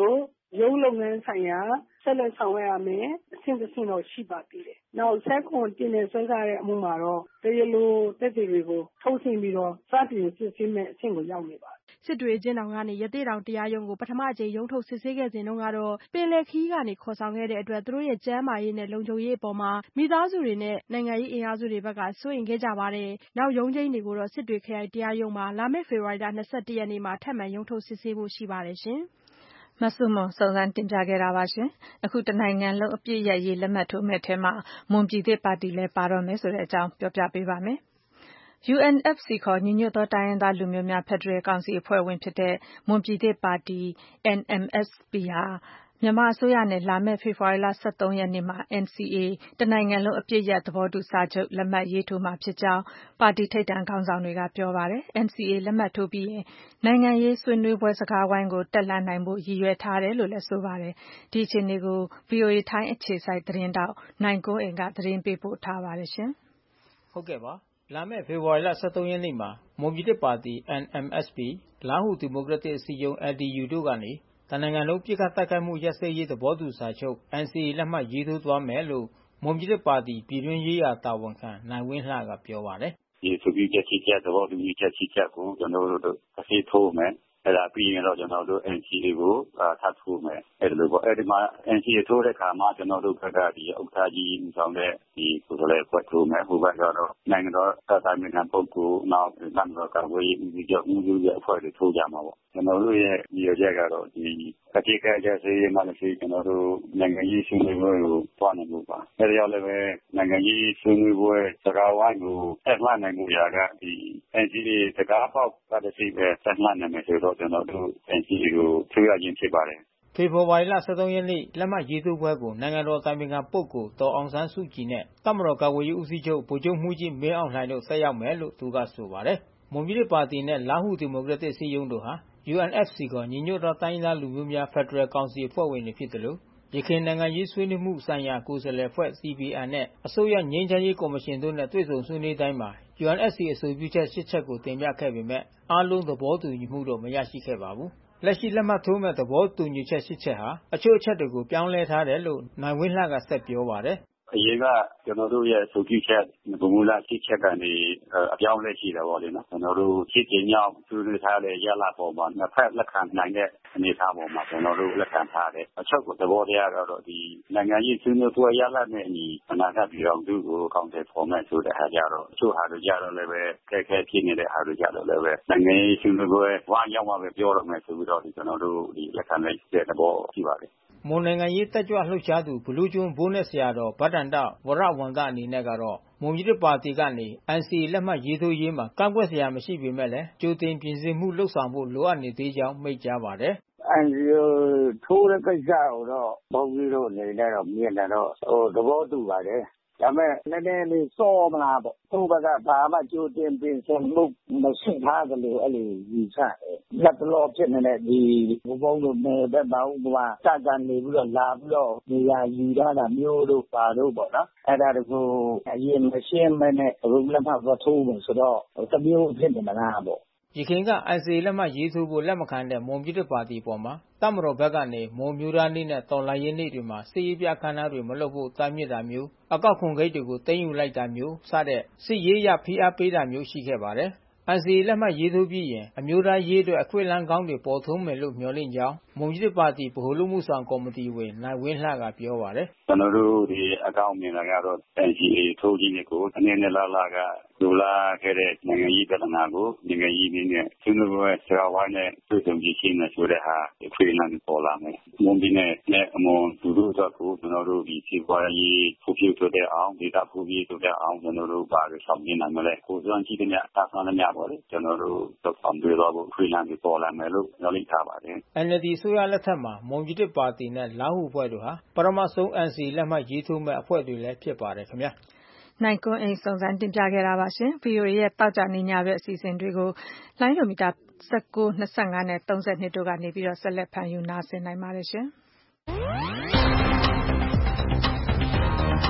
ရုံးလုပ်ငန်းဆိုင်ရာဆက်လက်ဆောင်ရွက်ရမယ်အဆင့်တစ်ဆင့်တော့ရှိပါသေးတယ်။နောက်ဆက်ခွန်တင်နေဆွဲထားတဲ့အမှုမှာတော့တရားလိုတက်တွေတွေကိုထုတ်ဆင့်ပြီးတော့စတင်စစ်ဆေးမဲ့အဆင့်ကိုရောက်နေပါပြီ။စစ်တွေအကျဉ်းထောင်ကနေရသေ့တောင်တရားရုံးကိုပထမအကြိမ်ရုံးထုတ်စစ်ဆေးခဲ့စဉ်တုန်းကတော့ပင်လယ်ခရီးကနေခေါ်ဆောင်ခဲ့တဲ့အတွက်သူတို့ရဲ့ကျန်းမာရေးနဲ့လုံခြုံရေးအပေါ်မှာမိသားစုတွေနဲ့နိုင်ငံရေးအင်အားစုတွေဘက်ကစိုးရိမ်ခဲ့ကြပါတယ်။နောက်ရုံးချိန်းတွေကိုတော့စစ်တွေခရိုင်တရားရုံးမှာလာမယ့်ဖေဖော်ဝါရီလ၂၁ရက်နေ့မှာထပ်မံရုံးထုတ်စစ်ဆေးဖို့ရှိပါတယ်ရှင်။မဆုမွန်စုံစမ်းတင်ပြခဲ့တာပါရှင်။အခုတနိုင်ငံလုံးအပြည့်ရဲ့ရေးလက်မှတ်ထိုးမဲ့ထဲမှာမွန်ပြည်သစ်ပါတီလည်းပါတော့မယ်ဆိုတဲ့အကြောင်းပြောပြပေးပါမယ်။ U N F C ခေါ်ညီညွတ်သောတိုင်းရင်းသားလူမျိုးများဖက်ဒရယ်ကောင်စီအဖွဲ့ဝင်ဖြစ်တဲ့မွန်ပြည်သစ်ပါတီ N M S P ဟာမြန်မာအစိုးရနဲ့လာမယ့်ဖေဖော်ဝါရီလ၁၃ရက်နေ့မှာ N C A တနိုင်ငံလုံးအပြည့်ရပ်သဘောတူစာချုပ်လက်မှတ်ရေးထိုးမှာဖြစ်ကြောင်းပါတီထိပ်တန်းခေါင်းဆောင်တွေကပြောပါတယ်။ N C A လက်မှတ်ထိုးပြီးရင်နိုင်ငံရေးဆွေးနွေးပွဲစကားဝိုင်းကိုတက်လှမ်းနိုင်ဖို့ရည်ရွယ်ထားတယ်လို့လည်းဆိုပါတယ်။ဒီအခြေအနေကို V O A ထိုင်းအခြေစိုက်သတင်းတောက်နိုင်ကွန်းအိန်ကသတင်းပေးပို့ထားပါတယ်ရှင်။ဟုတ်ကဲ့ပါ။လာမယ့်ဖေဖော်ဝါရီလ၁၃ရက်နေ့မှာမွန်ပြည်သစ်ပါတီ N M S P လားဟူဒီမိုကရက်တစ်အစည်းအရုံး L D U တို့ကနေတနိုင်ငံလုံးပြစ်ခတ်တိုက်ခိုက်မှုရပ်စဲရေးသဘောတူစာချုပ် N C A လက်မှတ်ရေးထိုးသွားမယ်လို့မွန်ပြည်သစ်ပါတီပြည်တွင်းရေးရာတာဝန်ခံနိုင်ဝင်းလှကပြောပါတယ်။ဒီဆိုပြီးချက်ချင်းချက်သဘောတူညီချက်ချင်းချက်ကိုကျွန်တော်တို့အစီထိုးမယ်။အဲ့ဒါပြီးရင်တော့ကျွန်တော်တို့ N C A ကိုထပ်ထိုးမယ်။အဲ့လိုပေါ့အဲ့ဒီမှာ N C A ထိုးတဲ့အခါမှာကျွန်တော်တို့ဘက်ကဒီဥက္ကဋ္ဌကြီးဦးဆောင်တဲ့ဒီကိုယ်စားလှယ်ဖွဲ့ထိုးမယ်။ဟိုဘက်ကတော့နိုင်ငံတော်တာဝန်ခံပုဂ္ဂိုလ်နောက်နိုင်ငံတော်ကာကွယ်ရေးဦးစီးချုပ်ဦးစီးရဲ့အဖွဲ့တွေထိုးကြမှာပေါ့။ကျွန်တော်တို့ရဲ့ဒီရချက်ကတော့ဒီအတိတ်ကကြစေးမှလည်းကျွန်တော်တို့နိုင်ငံရေးဆွေးနွေးပွဲကိုတွားနိုင်လို့ပါ။အဲ့ဒါကြောင့်လည်းပဲနိုင်ငံရေးဆွေးနွေးပွဲစကားဝိုင်းကိုဆက်လှမ်းနိုင်မှုရာကဒီ N C A စကားပေါက်ကတည်းကဆက်လှမ်းနိုင်မယ်ဆိုတော့ကျွန်တော်တို့ N C A ကိုထွေးရခြင်းဖြစ်ပါတယ်။ဖေဖော်ဝါရီလ၁၃ရက်နေ့လက်မှတ်ရေးထိုးပွဲကိုနိုင်ငံတော်တိုင်ပင်ခံပုဂ္ဂိုလ်ဒေါ်အောင်ဆန်းစုကြည်နဲ့တပ်မတော်ကာကွယ်ရေးဦးစီးချုပ်ဗိုလ်ချုပ်မှူးကြီးမင်းအောင်လှိုင်တို့ဆက်ရောက်မယ်လို့သူကဆိုပါတယ်။မွန်ပြည်သစ်ပါတီနဲ့လားဟူဒီမိုကရက်တစ်အစည်းအရုံးတို့ဟာ U N F C ခေါ်ညီညွတ်သောတိုင်းရင်းသားလူမျိုးများဖက်ဒရယ်ကောင်စီအဖွဲ့ဝင်တွေဖြစ်တယ်လို့ယခင်နိုင်ငံရေးဆွေးနွေးမှုဆိုင်ရာကိုယ်စားလှယ်အဖွဲ့ C P N နဲ့အစိုးရငြိမ်းချမ်းရေးကော်မရှင်တို့နဲ့တွေ့ဆုံဆွေးနွေးတိုင်းမှာ U N F C အဆိုပြုချက်ရှစ်ချက်ကိုတင်ပြခဲ့ပေမဲ့အားလုံးသဘောတူညီမှုတော့မရရှိခဲ့ပါဘူး။လက်ရှိလက်မှတ်ထိုးမဲ့သဘောတူညီချက်ရှစ်ချက်ဟာအချို့အချက်တွေကိုပြောင်းလဲထားတယ်လို့နိုင်ဝင်းလှကဆက်ပြောပါတယ်။အရင်ကကျွန်တော်တို့ရဲ့အဆိုပြုချက်ဘုံမူလရှစ်ချက်ကနေအပြောင်းလဲရှိတယ်ပေါ့လေနော်ကျွန်တော်တို့ရှစ်ကြိမ်မြောက်ဆွေးနွေးထားတဲ့ရလဒ်ပေါ်မှာနှစ်ဖက်လက်ခံနိုင်တဲ့အနေအထားပေါ်မှာကျွန်တော်တို့လက်ခံထားတယ်အချုပ်သဘောတရားကတော့ဒီနိုင်ငံရေးဆွေးနွေးပွဲရလဒ်နဲ့အညီအနာဂတ်ပြည်တော်စုကိုအကောင့်တွေပေါ်မဲ့ဆိုတဲ့အားကြတော့အချို့ဟာတို့ကြတော့လည်းပဲခက်ခဲဖြစ်နေတဲ့အားတို့ကြတော့လည်းပဲနိုင်ငံရေးဆွေးနွေးပွဲဝါရောက်မှပဲပြောရမယ်ဆိုပြီးတော့ကျွန်တော်တို့ဒီလက်ခံလိုက်တဲ့သဘောရှိပါတယ်မွန်နိုင်ငံရေးတက်ကြွလှုပ်ရှားသူဘလူးကျွန်းဘိုးနဲ့ဆရာတော်ဗဒ္ဒန္တဝရဝန္တအနေနဲ့ကတော့မွန်ပြည်သစ်ပါတီကနေ N C A လက်မှတ်ရေးထိုးရေးမှာကန့်ကွက်စရာမရှိပေမဲ့လည်းကြိုတင်ပြင်ဆင်မှုလှုပ်ဆောင်ဖို့လိုအပ်နေသေးကြောင်းမိန့်ကြားပါတယ်။ N C A ထိုးတဲ့ကိစ္စကိုတော့ဘုန်းကြီးတို့အနေနဲ့တော့မြင်တယ်တော့ဟိုသဘောတူပါတယ်ဒါမဲ့နည်းနည်းလေးစောမလားပေါ့သူ့ဘက်ကဘာမှကြိုတင်ပင်စင်မှုမရှိထားသလိုအဲ့လိုယူဆတယ်လက်တော်ဖြစ်နေတဲ့ဒီဘုံဘုံတို့နယ်ဘက်မှာဥပမာစကန်နေပြီးတော့လာပြီးတော့နေရာယူရတာမျိုးတို့ပါတို့ပေါ့နော်အဲ့ဒါတကူအရင်မရှင်းမနဲ့ဘုံလက်မှတ်တော့ထိုးမယ်ဆိုတော့တမျိုးဖြစ်နေမလားပေါ့ယခင်က N C A လက်မှတ်ရေးထိုးဖို့လက်မခံတဲ့မွန်ပြည်သစ်ပါတီပေါ်မှာတပ်မတော်ဘက်ကနေမွန်မျိုးသားနေ့နဲ့တော်လှန်ရေးနေ့တွေမှာစစ်ရေးပြအခမ်းအနားတွေမလုပ်ဖို့တားမြစ်တာမျိုးအကောက်ခွန်ဂိတ်တွေကိုသိမ်းယူလိုက်တာမျိုးစတဲ့စစ်ရေးရဖိအားပေးတာမျိုးရှိခဲ့ပါတယ်။ N C A လက်မှတ်ရေးထိုးပြီးရင်အမျိုးသားရေးအတွက်အခွင့်အလမ်းကောင်းတွေပေါ်ထွန်းမယ်လို့မျှော်လင့်ကြောင်းမွန်ပြည်သစ်ပါတီဗဟိုလူမှုဆောင်ကော်မတီဝင်နိုင်ဝင်းလှကပြောပါတယ်။ကျွန်တော်တို့ဒီအကောင့်မြင်လာကတော့ N C A ထိုးခြင်းကိုအနေနဲ့လာလာကလူလာခဲ့တဲ့နိုင်ငံရေးပြဿနာကိုနိုင်ငံရေးနည်းနဲ့ဆွေးနွေးပွဲစကားဝိုင်းနဲ့တွေ့ဆုံကြည့်ရှင်းနေဆိုတဲ့ဟာအခွင့်အလမ်းပေါ်လာမယ်။မွန်ပြည်နယ်နဲ့အမွန်သူတို့အတွက်ကိုကျွန်တော်တို့ဒီစီးပွားရေးဖွံ့ဖြိုးတိုးတက်အောင်ဒေသဖွံ့ဖြိုးတိုးတက်အောင်ကျွန်တော်တို့ပါရဆောင်နေနိုင်မလဲကိုစွမ်းကြည့်တဲ့တာဆန်းတဲ့များပေါ့လေကျွန်တော်တို့သက်ဆောင်တွေတော့ခွေးလမ်းတွေပေါ်လာမယ်လို့ညွှန်လိုက်ထားပါတယ်။ N L D ဆိုရလက်ထက်မှာမွန်ပြည်သစ်ပါတီနဲ့လားဟူအဖွဲ့တို့ဟာပထမဆုံး N C A လက်မှတ်ရေးထိုးမဲ့အဖွဲ့တွေလည်းဖြစ်ပါတယ်ခင်ဗျာနိုင်ကွန်းအိမ်စုံစမ်းတင်ပြခဲ့တာပါရှင် V O A ရဲ့တောက်ကြနေညဘက်အစီအစဉ်တွေကိုလိုင်းဒိုမီတာ၁၉ ၂၅နဲ့၃၂တို့ကနေပြီးတော့ဆက်လက်ဖန်ယူနာဆင်နိုင်ပါတယ်ရှင်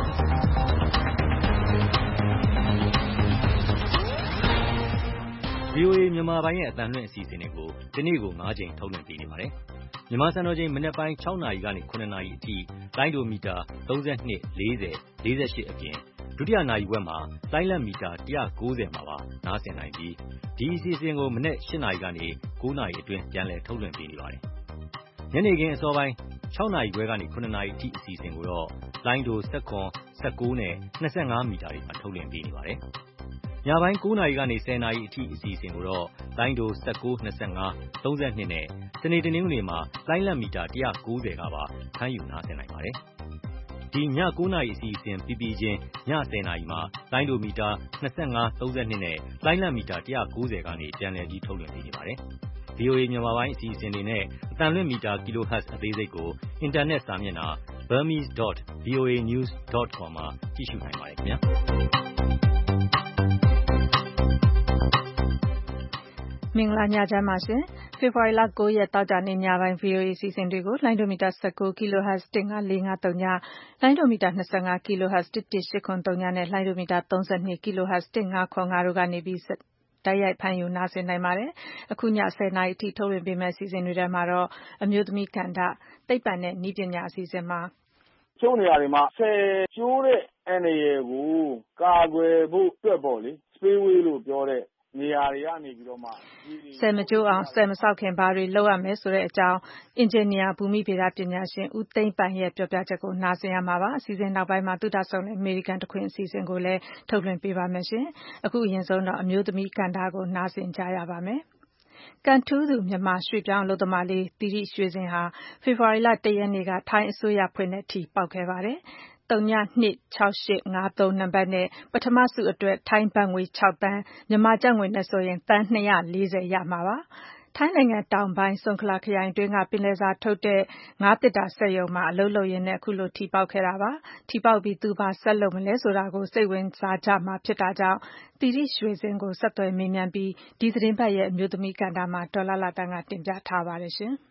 ။ V ဗွီအိုအေ မြန်မာပိုင်းရဲ့အသံလွှင့်အစီအစဉ်တွေကိုဒီနေ့ကို၅ကြိမ်ထုတ်လွှင့်ပေးနေပါတယ်။မြန်မာစံတော်ချိန်မနက်ပိုင်း၆နာရီကနေ၇နာရီအထိလိုင်းဒိုမီတာ၃၂ ၄၀ ၄၈အပြင်ဒုတိယနာရီဝက်မှာလိုင်းလတ်မီတာ၁၉၀မှာပါနားဆင်နိုင်ပြီးဒီအစီအစဉ်ကိုမနက်၈နာရီကနေ၉နာရီအတွင်းပြန်လည်ထုတ်လွှင့်ပေးနေပါတယ်။ညနေခင်းအစောပိုင်း၆နာရီခွဲကနေ၇နာရီအထိအစီအစဉ်ကိုတော့လိုင်းဒို၁၇ ၁၉နဲ့၂၅မီတာတွေမှာထုတ်လွှင့်ပေးနေပါတယ်။ညပိုင်း၉နာရီကနေ၁၀နာရီအထိအစီအစဉ်ကိုတော့လိုင်းဒို၁၉ ၂၅ ၃၂နဲ့စနေတနင်္ဂနွေမှာလိုင်းလတ်မီတာ၁၉၀ကပါဖမ်းယူနားဆင်နိုင်ပါတယ်။ဒီည၉နာရီအစီအစဉ်ပြီးပြီးချင်းည၁၀နာရီမှာလိုင်းဒိုမီတာ၂၅ ၃၂နဲ့လိုင်းလတ်မီတာ၁၉၀ကနေပြန်လည်ပြီးထုတ်လွှင့်ပေးနေပါတယ်။ ဗွီအိုအေ မြန်မာပိုင်းအစီအစဉ်တွေနဲ့အသံလွှင့်မီတာ kilohertz အသေးစိတ်ကိုအင်တာနက်စာမျက်နှာ burmese dot voa news dot com မှာကြည့်ရှုနိုင်ပါတယ်ခင်ဗျာ။မင်္ဂလာညချမ်းပါရှင်။ဖေဖော်ဝါရီလ၉ရက်သောကြာနေ့ညပိုင်း ဗွီအိုအေအစီအစဉ်တွေကိုလိုင်းဒိုမီတာ၁၉ kilohertz ၁၅၄၅၃ည၊လိုင်းဒိုမီတာ၂၅ kilohertz ၁၁၈၇၃ညနဲ့လိုင်းဒိုမီတာ၃၂ kilohertz ၁၅၇၅တို့ကနေပြီးတိုက်ရိုက်ဖမ်းယူနားဆင်နိုင်ပါတယ်။အခုည၁၀နာရီအထိထုတ်လွှင့်ပေးမယ့်အစီအစဉ်တွေထဲမှာတော့အမျိုးသမီးကဏ္ဍသိပ္ပံနဲ့နည်းပညာအစီအစဉ်မှာကျုံနေရာတွေမှာဆယ်ကျိုးတဲ့အန္တရာယ်ကိုကာကွယ်ဖို့အတွက်ပေါ့လေ spillway လို့ပြောတဲ့နေရာတွေကနေပြီးတော့မှဆယ်မကျိုးအောင်ဆယ်မဆောက်ခင်ဘာတွေလုပ်ရမယ်ဆိုတဲ့အကြောင်းအင်ဂျင်နီယာဘူမိဗေဒပညာရှင်ဦးသိန်းပိုင်ရဲ့ပြောပြချက်ကိုနားဆင်ရမှာပါအစီအစဉ်နောက်ပိုင်းမှာသုတဆုံတဲ့အမေရိကန်တခွင်အစီအစဉ်ကိုလည်းထုတ်လွှင့်ပေးပါမယ်ရှင်အခုအရင်ဆုံးတော့အမျိုးသမီးကဏ္ဍကိုနားဆင်ကြရပါမယ်ကန်ထူးသူမြန်မာရွှေ့ပြောင်းအလုပ်သမားလေးသီရိရွှေစင်ဟာဖေဖော်ဝါရီလ၁ရက်နေ့ကထိုင်းအစိုးရဖွဲ့နဲ့ထီပေါက်ခဲ့ပါတယ်။သုည၂၆၈၅၃နံပါတ်နဲ့ပထမဆုအတွက်ထိုင်းဘတ်ငွေ၆သန်းမြန်မာကျပ်ငွေနဲ့ဆိုရင်သန်း၂၄၀ရမှာပါ။ထိုင်းနိုင်ငံတောင်ပိုင်းဆုံခလာခရိုင်တွင်းကပင်လယ်စာထုတ်တဲ့ငါးသေတ္တာစက်ရုံမှာအလုပ်လုပ်ရင်းနဲ့အခုလိုထီပေါက်ခဲ့တာပါ။ထီပေါက်ပြီးသူဘာဆက်လုပ်မလဲဆိုတာကိုစိတ်ဝင်စားကြမှာဖြစ်တာကြောင့်သီရိရွှေစင်ကိုဆက်သွယ်မေးမြန်းပြီးဒီသတင်းပတ်ရဲ့အမျိုးသမီးကဏ္ဍမှာဒေါ်လာလာတန်းကတင်ပြထားပါတယ်ရှင်။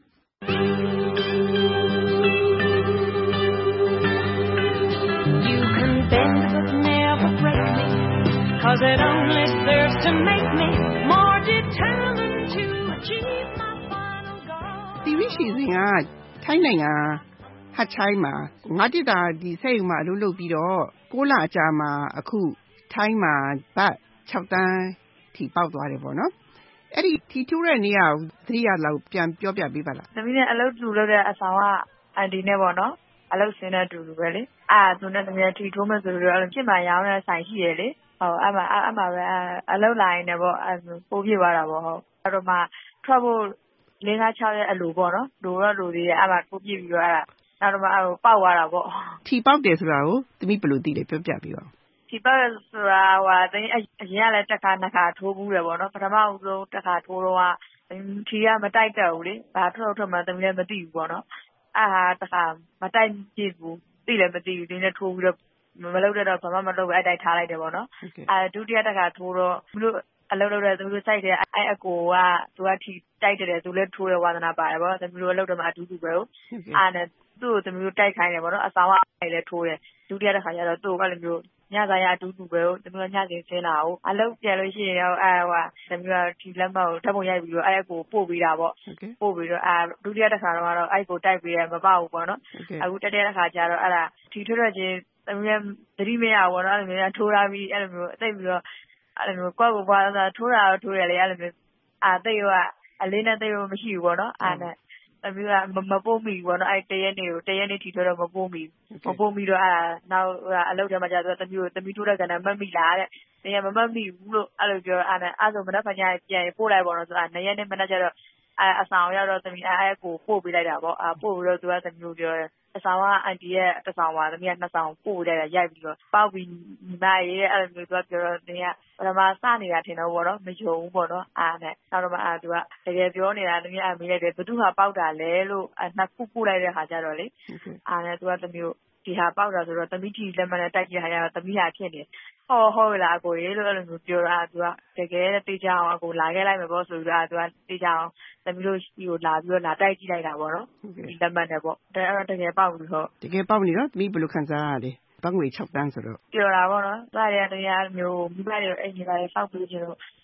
Bend but never break me, 'cause it only serves to make me more determined to achieve my final goal. သီရိရွှေစင်ကထိုင်းနိုင်ငံဟတ်ချိုင်းမှာငါးတစ်တာဒီစက်ရုံမှာအလုပ်လုပ်ပြီးတော့ကိုးလအကြာမှာအခုထိုင်းမှာဘတ်၆သန်းထိပေါက်သွားတယ်ပေါ့နော်။အဲ့ဒီထီထိုးတဲ့နေရာကိုသတိရလောက်ပြန်ပြောပြပေးပါလား။သမီးနဲ့အလုပ်တူလုပ်တဲ့အဆောင်ကအန်တီနဲ့ပေါ့နော်။အလုပ်ဆင်းတဲ့တူတူပဲလေအဲ့သူနဲ့တမန်ထီထိုးမယ်ဆိုတော့အဲ့လိုဖြစ်မှရောင်းတဲ့ဆိုင်ရှိရလေဟုတ်အဲ့မှာအဲ့မှာပဲအလုပ်လာရင်လည်းပေါ့အဲ့ပိုးပြသွားတာပေါ့ဟုတ်အဲ့တော့မှထွက်ဖို့၄၅၆ရက်အလိုပေါ့နော်လိုတော့လိုသေးတယ်အဲ့မှာပိုးပြပြီးတော့အဲ့ဒါနောက်တော့မှအဲ့ပေါက်သွားတာပေါ့ထီပေါက်တယ်ဆိုတာကိုသမီးဘယ်လိုသိလဲပြောပြပေးပါဦးထီပေါက်ဆိုတာဟိုတင်းအရင်ကလည်းတစ်ခါနှစ်ခါထိုးဘူးတယ်ပေါ့နော်ပထမဦးဆုံးတစ်ခါထိုးတော့ထီကမတိုက်တော့ဘူးလေဘာထွက်ထွက်မှသမီးလည်းမသိဘူးပေါ့နော်အဲ့ဟာတခါမတိုက်ကြည့်ဘူးသိလည်းမသိဘူးဒီနေ့ထိုးပြီးတော့မလုပ်တော့ဘာမှမလုပ်ဘူးအဲ့တိုက်ထားလိုက်တယ်ပေါ့နော်အဲဒုတိယတစ်ခါထိုးတော့သူတို့အလုပ်လုပ်တဲ့သူတို့စိုက်တယ်အဲ့အကိုကသူကထီတိုက်တယ်သူလည်းထိုးရဝါသနာပါတယ်ပေါ့သူတို့အလုပ်တော့မှအတူတူပဲဟုတ်အဲ့နဲ့သူ့ကိုသူတို့တိုက်ခိုင်းတယ်ပေါ့နော်အဆောင်ကအဲ့လည်းထိုးတယ်ဒုတိယတစ်ခါကျတော့သူ့ကိုအဲ့လိုမျိုးညစာရအတူတူပဲဟုတ်သူတို့ညစဉ်ဆင်းလာဟုတ်အလုပ်ပြန်လို့ရှိရင်ရောအဲဟိုသူတို့ထီလက်မကိုဓာတ်ပုံရိုက်ပြီးတော့အဲ့အကိုပို့ပေးတာပေါ့ပို့ပြီးတော့အဲဒုတိယတစ်ခါတော့အဲ့ကိုတိုက်ပေးတယ်မပေါ့ဘူးပေါ့နော်အခုတတိယတစ်ခါကျတော့အဲ့ဒါထီထွက်ရချင်းသမီးသတိမရဘူးပေါ့နော်အဲ့လိုမျိုးထိုးထားပြီးအဲ့လိုမျိုးသိပြီးတော့အဲ့လိုမျိုးကွက်ကိုပွားတော့ထိုးတာတော့ထိုးရလေအဲ့လိုမျိုးအာသိရောအလေးနဲ့သိရောမရှိဘူးပေါ့နော်အဲ့နဲ့သမီးကမပို့မိဘူးပေါ့နော်အဲ့တရက်နေကိုတရက်နေထီထွက်တော့မပို့မိဘူးမပို့မိတော့အဲ့ဒါနောက်အလုပ်ထဲမှာကျတော့သမီးကိုသမီးထိုးတဲ့ကဏ္ဍမတ်မိလားတဲ့နေရမမတ်မိဘူးလို့အဲ့လိုပြောအဲ့နဲ့အဲ့ဆိုမနက်ဖြန်ကျရင်ပြန်ပို့လိုက်ပေါ့နော်ဆိုအဲ့နေရက်နဲ့မနက်ကျတော့အဲ့အဆောင်ရောက်တော့သမီးအဲ့ကိုပို့ပေးလိုက်တာပေါ့အဲ့ပို့ပြီးတော့သူကသမီးကိုပြောတယ်အဆောင်ကအန်တီရဲ့တစ်ဆောင်ပါသမီးကနှစ်ဆောင်ပို့လိုက်တာရိုက်ပြီးတော့ပေါက်ပြီးညီမရဲ့အဲ့လိုမျိုးသူကပြောတော့နေကပထမစနေတာထင်တော့ပေါ့နော်မယုံဘူးပေါ့နော်အားနဲ့နောက်တော့မှအဲ့သူကတကယ်ပြောနေတာသမီးအမေးလိုက်တယ်ဘသူဟာပေါက်တာလဲလို့နှစ်ခုပို့လိုက်တဲ့ခါကျတော့လေအားနဲ့သူကသမီးကိုဒီဟာပေါက်တာဆိုတော့သမီးထီလက်မနဲ့တိုက်ကြည့်ခါကျတော့သမီးဟာဖြစ်နေဟောဟုတ်လားအကိုရေလို့အဲ့လိုမျိုးပြောတာသူကတကယ်တေးကြအောင်အကိုလာခဲ့လိုက်မယ်ပေါ့ဆိုပြီးတော့သူကတေးကြအောင်သမီးတို့ဒီကိုလာပြီးတော့လာတိုက်ကြည့်လိုက်တာပေါ့နော်ဒီလက်မနဲ့ပေါ့ဒါအဲ့တော့တကယ်ပေါက်ပြီဟုတ်တကယ်ပေါက်နေတော့သမီးဘယ်လိုခံစားရလဲဘတ်ငွေ၆သန်းဆိုတော့ပြောတာပေါ့နော်ဒါတွေကတရားမျိုးမိဘတွေအိမ်ကြီးပါလေစောက်ပြီးချင်လို့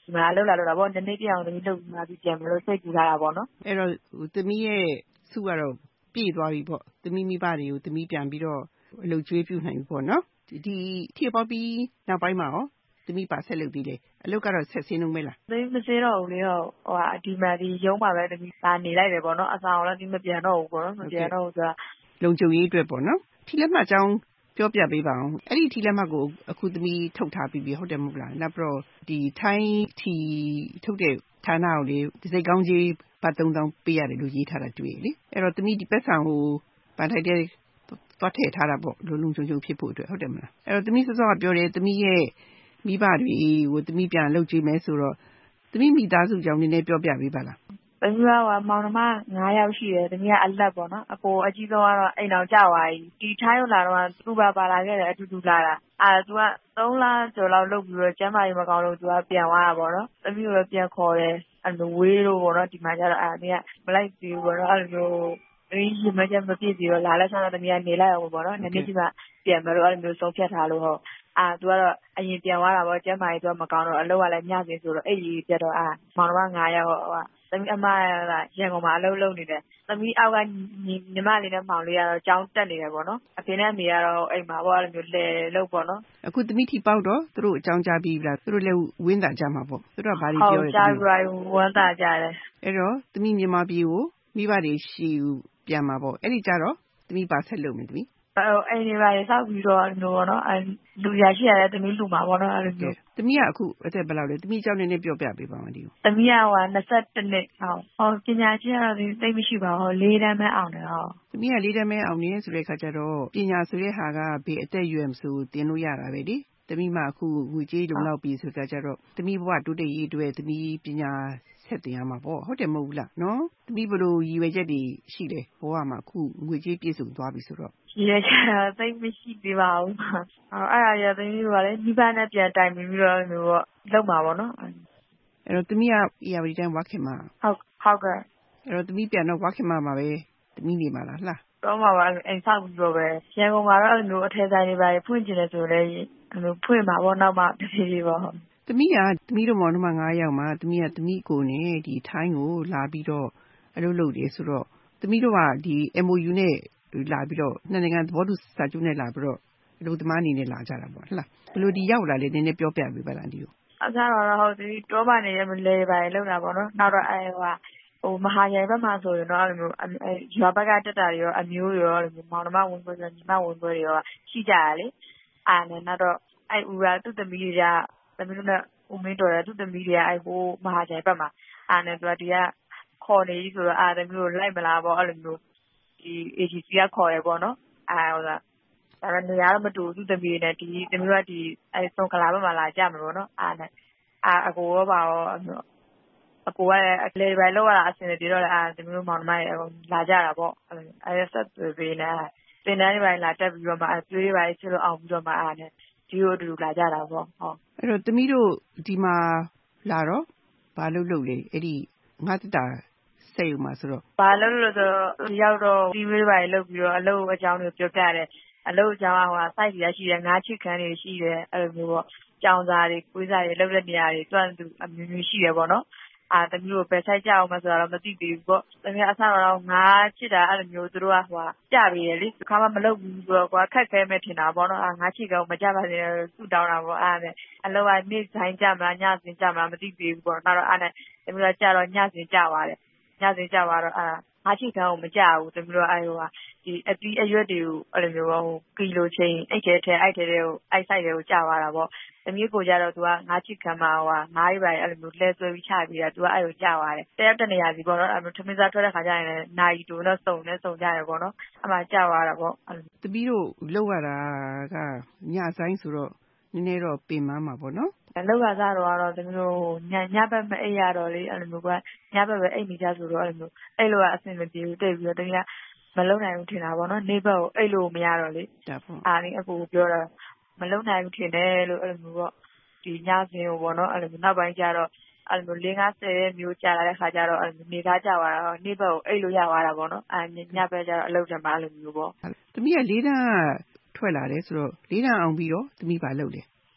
ဒီမှာလှုပ်လာလို့တာပေါ့နည်းနည်းပြအောင်သမီးလှုပ်มาပြီးပြန်မလို့စိတ်ကူထားတာပေါ့နော်အဲ့တော့သမီးရဲ့စုကတော့ပြည့်သွားပြီပေါ့သမီးမိဘတွေကိုသမီးပြန်ပြီးတော့အလုပ်ကျွေးပြုနိုင်ပြီပေါ့နော်ဒီထီပေါက်ပြီးနောက်ပိုင်းမှာရောသမီးပါဆက်လုပ်ပြီးလေအလုပ်ကတော့ဆက်ဆင်းလုံးမဲလားသမီးမစင်းတော့ဘူးလေဟုတ်ဟိုဒီမှာဒီရုံးမှာပဲသမီးပါနေလိုက်တယ်ပေါ့နော်အဆောင်လည်းဒီမပြန်တော့ဘူးပေါ့နော်မပြန်တော့ဘူးဆိုတာလုံခြုံရေးအတွက်ပေါ့နော်ထီလက်မှတ်အကြောင်းပြောပြပေးပါအောင်အဲ့ဒီထီလက်မှတ်ကိုအခုသမီးထုတ်ထားပြီးပြီဟုတ်တယ်မဟုတ်လားနောက်ပြီးတော့ဒီထိုင်းထီထုတ်တဲ့ဌာနကိုလေဒီစိတ်ကောင်းကြီးပတ်သုံးသောင်းပေးရတယ်လို့ရေးထားတာတွေ့လေအဲ့တော့သမီးဒီပတ်ဆောင်ကိုပန်ထိုက်တဲ့သွားထည့်ထားတာပေါ့လုံလုံခြုံခြုံဖြစ်ဖို့အတွက်ဟုတ်တယ်မလားအဲ့တော့သမီးစောစောကပြောတယ်သမီးရဲ့မိဘတွေကိုသမီးပြန်လုပ်ကြည့်မယ်ဆိုတော့သမီးမိသားစုကြောင့်နည်းနည်းပြောပြပေးပါလားသမီးကမောင်နှမ၅ယောက်ရှိတယ်သမီးကအလက်ပေါ့နော်အကိုအကြီးဆုံးကတော့အိမ်အောင်ကြွားကြီးဒီထိုင်းရောက်လာတော့သူ့ဘာပါလာခဲ့တယ်အတူတူလာတာအဲသူကသုံးလကျော်လောက်လုပ်ပြီးတော့ကျမ်းမာရေးမကောင်းလို့သူကပြန်သွားတာပေါ့နော်သမီးကိုပြန်ခေါ်တယ်အဲ့လိုဝေးလို့ပေါ့နော်ဒီမှာကျတော့အဲသမီးကမလိုက်သေးဘူးပေါ့နော်အဲ့လိုမျိုးဒီမကြမ်းမပြည့်ပြီးတော့လာလဲဆောင်းတော့သမီးကနေလိုက်အောင်ပေါ့နော်နည်းနည်းကြီးမှပြန်မလို့အဲ့လိုမျိုးဆုံးဖြတ်ထားလို့ဟုတ်အာသူကတော့အရင်ပြန်သွားတာပေါ့ကျမ်းမာရေးသူကမကောင်းတော့အလုပ်ကလည်းညစင်ဆိုတော့အဲ့ဒီပြတ်တော့အာမောင်တော်က၅ယောက်ဟိုသမီးအမကရန်ကုန်မှာအလုပ်လုပ်နေတယ်သမီးအောက်ကညီမလေးနဲ့မောင်လေးကတော့ကျောင်းတက်နေတယ်ပေါ့နော်အဖေနဲ့အမေကတော့အိမ်မှာပေါ့အဲ့လိုမျိုးလဲလုပ်ပေါ့နော်အခုသမီးထီပေါက်တော့သူတို့အကြောင်းကြားပြီးပြီလားသူတို့လည်းဝင်းတာကြမှာပေါ့သူတို့ကဘာတွေပြောလဲဟုတ်ကြားပြီးဝမ်းသာကြတယ်အဲ့တော့သမီးမြန်မာပြည်ကိုမိဘတွေရှိပြန်မှာပေါ့အဲ့ဒီကြတော့သမီးပါဆက်လုပ်မယ်သမီးအဲ့ဒီပါရေစောက်ပြီးတော့လို့ပေါ့နော်အဲလူရရှိရတယ်သမီးလူမှာပေါ့နော်အဲ့လိုမျိုးသမီးကအခုအသက်ဘယ်လောက်လဲသမီးအကြောင်းနည်းနည်းပြောပြပေးပါဦးဒီကိုသမီးကဟိုနှစ်၁၁နှစ်ဟုတ်ဟောပညာချင်းကတော့သိမရှိပါဘူးလေးတန်းပဲအောင်တယ်ဟုတ်သမီးကလေးတန်းပဲအောင်နေဆိုတဲ့ခါကျတော့ပညာဆိုတဲ့ဟာကဘေးအသက်အရွယ်မဆိုသင်လို့ရတာပဲလေသမီးမှအခုငွေကြေးလုံလောက်ပြီဆိုကြတော့သမီးဘဝတိုးတက်ရေးအတွက်သမီးပညာဆက်တင်ရမှာပေါ့ဟုတ်တယ်မဟုတ်ဘူးလားနော်သမီးဘလို့ရည်ရွယ်ချက်တွေရှိတယ်ဘဝမှာအခုငွေကြေးပြည့်စုံသွားပြီဆိုတော့ရည်ရွယ်ချက်တော့သိမရှိသေးပါဘူးဟောအဲ့ဒါရသမီးကလည်းမိဘနဲ့ပြန်တိုင်ပြီးတော့မျိုးပေါ့လုပ်မှာပေါ့နော်အဲ့တော့သမီးက E R D တိုင်းဝါခင်မှာဟုတ်ဟုတ်ကဲ့အဲ့တော့သမီးပြန်တော့ဝါခင်မှာမှာပဲသမီးနေမှာလားလှတော့မှာပါအိမ်ဆောက်ပြီးတော့ပဲရန်ကုန်မှာတော့အဲ့လိုအထည်ဆိုင်တွေပါဖွင့်ကျင်တယ်ဆိုလည်းအဲ့လိုဖွင့်မှာပေါ့နောက်မှတဖြည်းဖြည်းပေါ့သမီးကသမီးတို့မောင်နှမ၅ယောက်မှာသမီးကသမီးကိုနဲ့ဒီထိုင်းကိုလာပြီးတော့အလုပ်လုပ်တယ်ဆိုတော့သမီးတို့ကဒီ M O U နဲ့လာပြီးတော့နှစ်နိုင်ငံသဘောတူစာချုပ်နဲ့လာပြီးတော့အလုပ်သမားအနေနဲ့လာကြတာပေါ့ဟုတ်လားဘယ်လိုဒီရောက်လာလဲနည်းနည်းပြောပြပေးပါလားဒီကိုအခါတော့ဟုတ်ဒီတောပါနေရမလဲပါလောက်တာပေါ့နော်နောက်တော့အဲဟိုဟိုမဟာရိုင်ဘက်မှာဆိုရင်တော့အဲ့လိုမျိုးအဲရွာဘက်ကတက်တာတွေရောအမျိုးရောမောင်နှမဝင်ပွဲဆိုညီမဝင်ပွဲတွေရောရှိကြရလေအားနဲ့နောက်တော့အဲဦးကသူ့သမီးတွေကသမီးတို့နဲ့ဦးမင်းတော်ရသူ့သမီးတွေကအဲဟိုမဟာရိုင်ဘက်မှာအားနဲ့သူကဒီကခေါ်နေပြီဆိုတော့အားသမီးတို့လိုက်မလားပေါ့အဲ့လိုမျိုးဒီ agency ကခေါ်ရပေါ့နော်အဲဟိုကဒါပေမဲ့နေရာတော့မတူသူ့သမီးနဲ့ဒီသမီးကဒီအဲဆုံးကလာဘက်မှာလာကြမှာပေါ့နော်အားနဲ့အာအကိုရောပါရောအကိုကလည်းလေပဲလောက်ရတာအဆင်ပြေတော့လည်းအာသမီးတို့မောင်နှမတွေအကုန်လာကြတာပေါ့အဲဆက်ပေးနေတင်တန်းတွေပါလာတက်ပြီးတော့မှအကျွေးပါချစ်လို့အောင်ပြီးတော့မှအားနဲ့ဒီလိုတူလာကြတာပေါ့ဟုတ်အဲ့တော့သမီးတို့ဒီမှာလာတော့ဘာလုပ်လို့လဲအဲ့ဒီငါတတာစိတ်ဥမှာဆိုတော့ဘာလုပ်လို့ဆိုတော့ရောက်တော့ဒီဝေးပါလုပ်ပြီးတော့အလုပ်အကြောင်းတွေပြောပြတယ်အလုပ်အကြောင်းကဟိုစိုက်ကြီးရရှိတယ်ငါးချစ်ခန်းတွေရှိတယ်အဲ့လိုမျိုးပေါ့ကြောင်စာတွေကွေးစာတွေလုပ်တဲ့နေရာတွေတွန့်သူအမျိုးမျိုးရှိတယ်ပေါ့နော်အာတမျိုးကိုပဲဆိုင်ကြအောင်မဆိုတော့မသိသေးဘူးပေါ့တကယ်အဆတော့ငါးချစ်တာအဲ့လိုမျိုးသူတို့ကဟိုကြပြီးရလေဒီခါမှမလုပ်ဘူးဆိုတော့ကွာခက်ခဲမဲ့ထင်တာပေါ့နော်အာငါးချစ်ကောင်မကြပါစေသူ့တောင်းတာပေါ့အားနဲ့အလုပ်ကနေ့ဆိုင်ကြမှာညစင်ကြမှာမသိသေးဘူးပေါ့နောက်တော့အားနဲ့တမျိုးကကြတော့ညစင်ကြပါတယ်ညစင်ကြပါတော့အာငါးချစ်ကောင်ကိုမကြဘူးတမျိုးတော့အဲ့ဟိုကဒီအတီးအရွက်တွေကိုအဲ့လိုမျိုးဟိုကီလိုချင်းအိတ်ထဲထဲအိုက်ထဲတွေကိုအိုက်ဆိုင်တွေကိုကြသွားတာပေါ့သမီးကိုကြတော့ तू ကငါးချစ်ခံမှာဟိုငါးရီပါအဲ့လိုမျိုးလဲဆွဲပြီးချပြီးတာ तू ကအဲ့လိုကြသွားတယ်တရက်တနေရာစီပေါ့နော်အဲ့လိုထမင်းစားထွက်တဲ့ခါကျရင်လည်းနာရီတူတော့စုံနဲ့စုံကြတယ်ပေါ့နော်အမှကြသွားတာပေါ့သမီးတို့လောက်ရတာကညဆိုင်ဆိုတော့နည်းနည်းတော့ပင်မမှာပေါ့နော်လောက်ကစားတော့တော့သမီးတို့ညညဘက်မအိပ်ရတော့လေအဲ့လိုမျိုးကညဘက်ပဲအိပ်နေကြဆိုတော့အဲ့လိုမျိုးအဲ့လိုကအဆင်မပြေဘူးတိတ်ပြီးတော့တကယ်မလုံနိုင်ဘူးထင်တာပေါ့နော်နေဘက်ကိုအိပ်လို့မရတော့လေအာနေအကူပြောတော့မလုံနိုင်ဘူးထင်တယ်လို့အဲ့လိုမျိုးပေါ့ဒီညစင်းကိုပေါ့နော်အဲ့လိုမျိုးနောက်ပိုင်းကျတော့အဲ့လိုမျိုးလေးငါးဆယ်မျိုးကြာလာတဲ့ခါကျတော့အဲ့လိုနေသားကြသွားတာနေဘက်ကိုအိပ်လို့ရသွားတာပေါ့နော်အာညဘက်ကျတော့အလုပ်တမ်းမအဲ့လိုမျိုးပေါ့သမီးကလေးတန်းထွက်လာတယ်ဆိုတော့လေးတန်းအောင်ပြီးတော့သမီးပါလုပ်လေဘ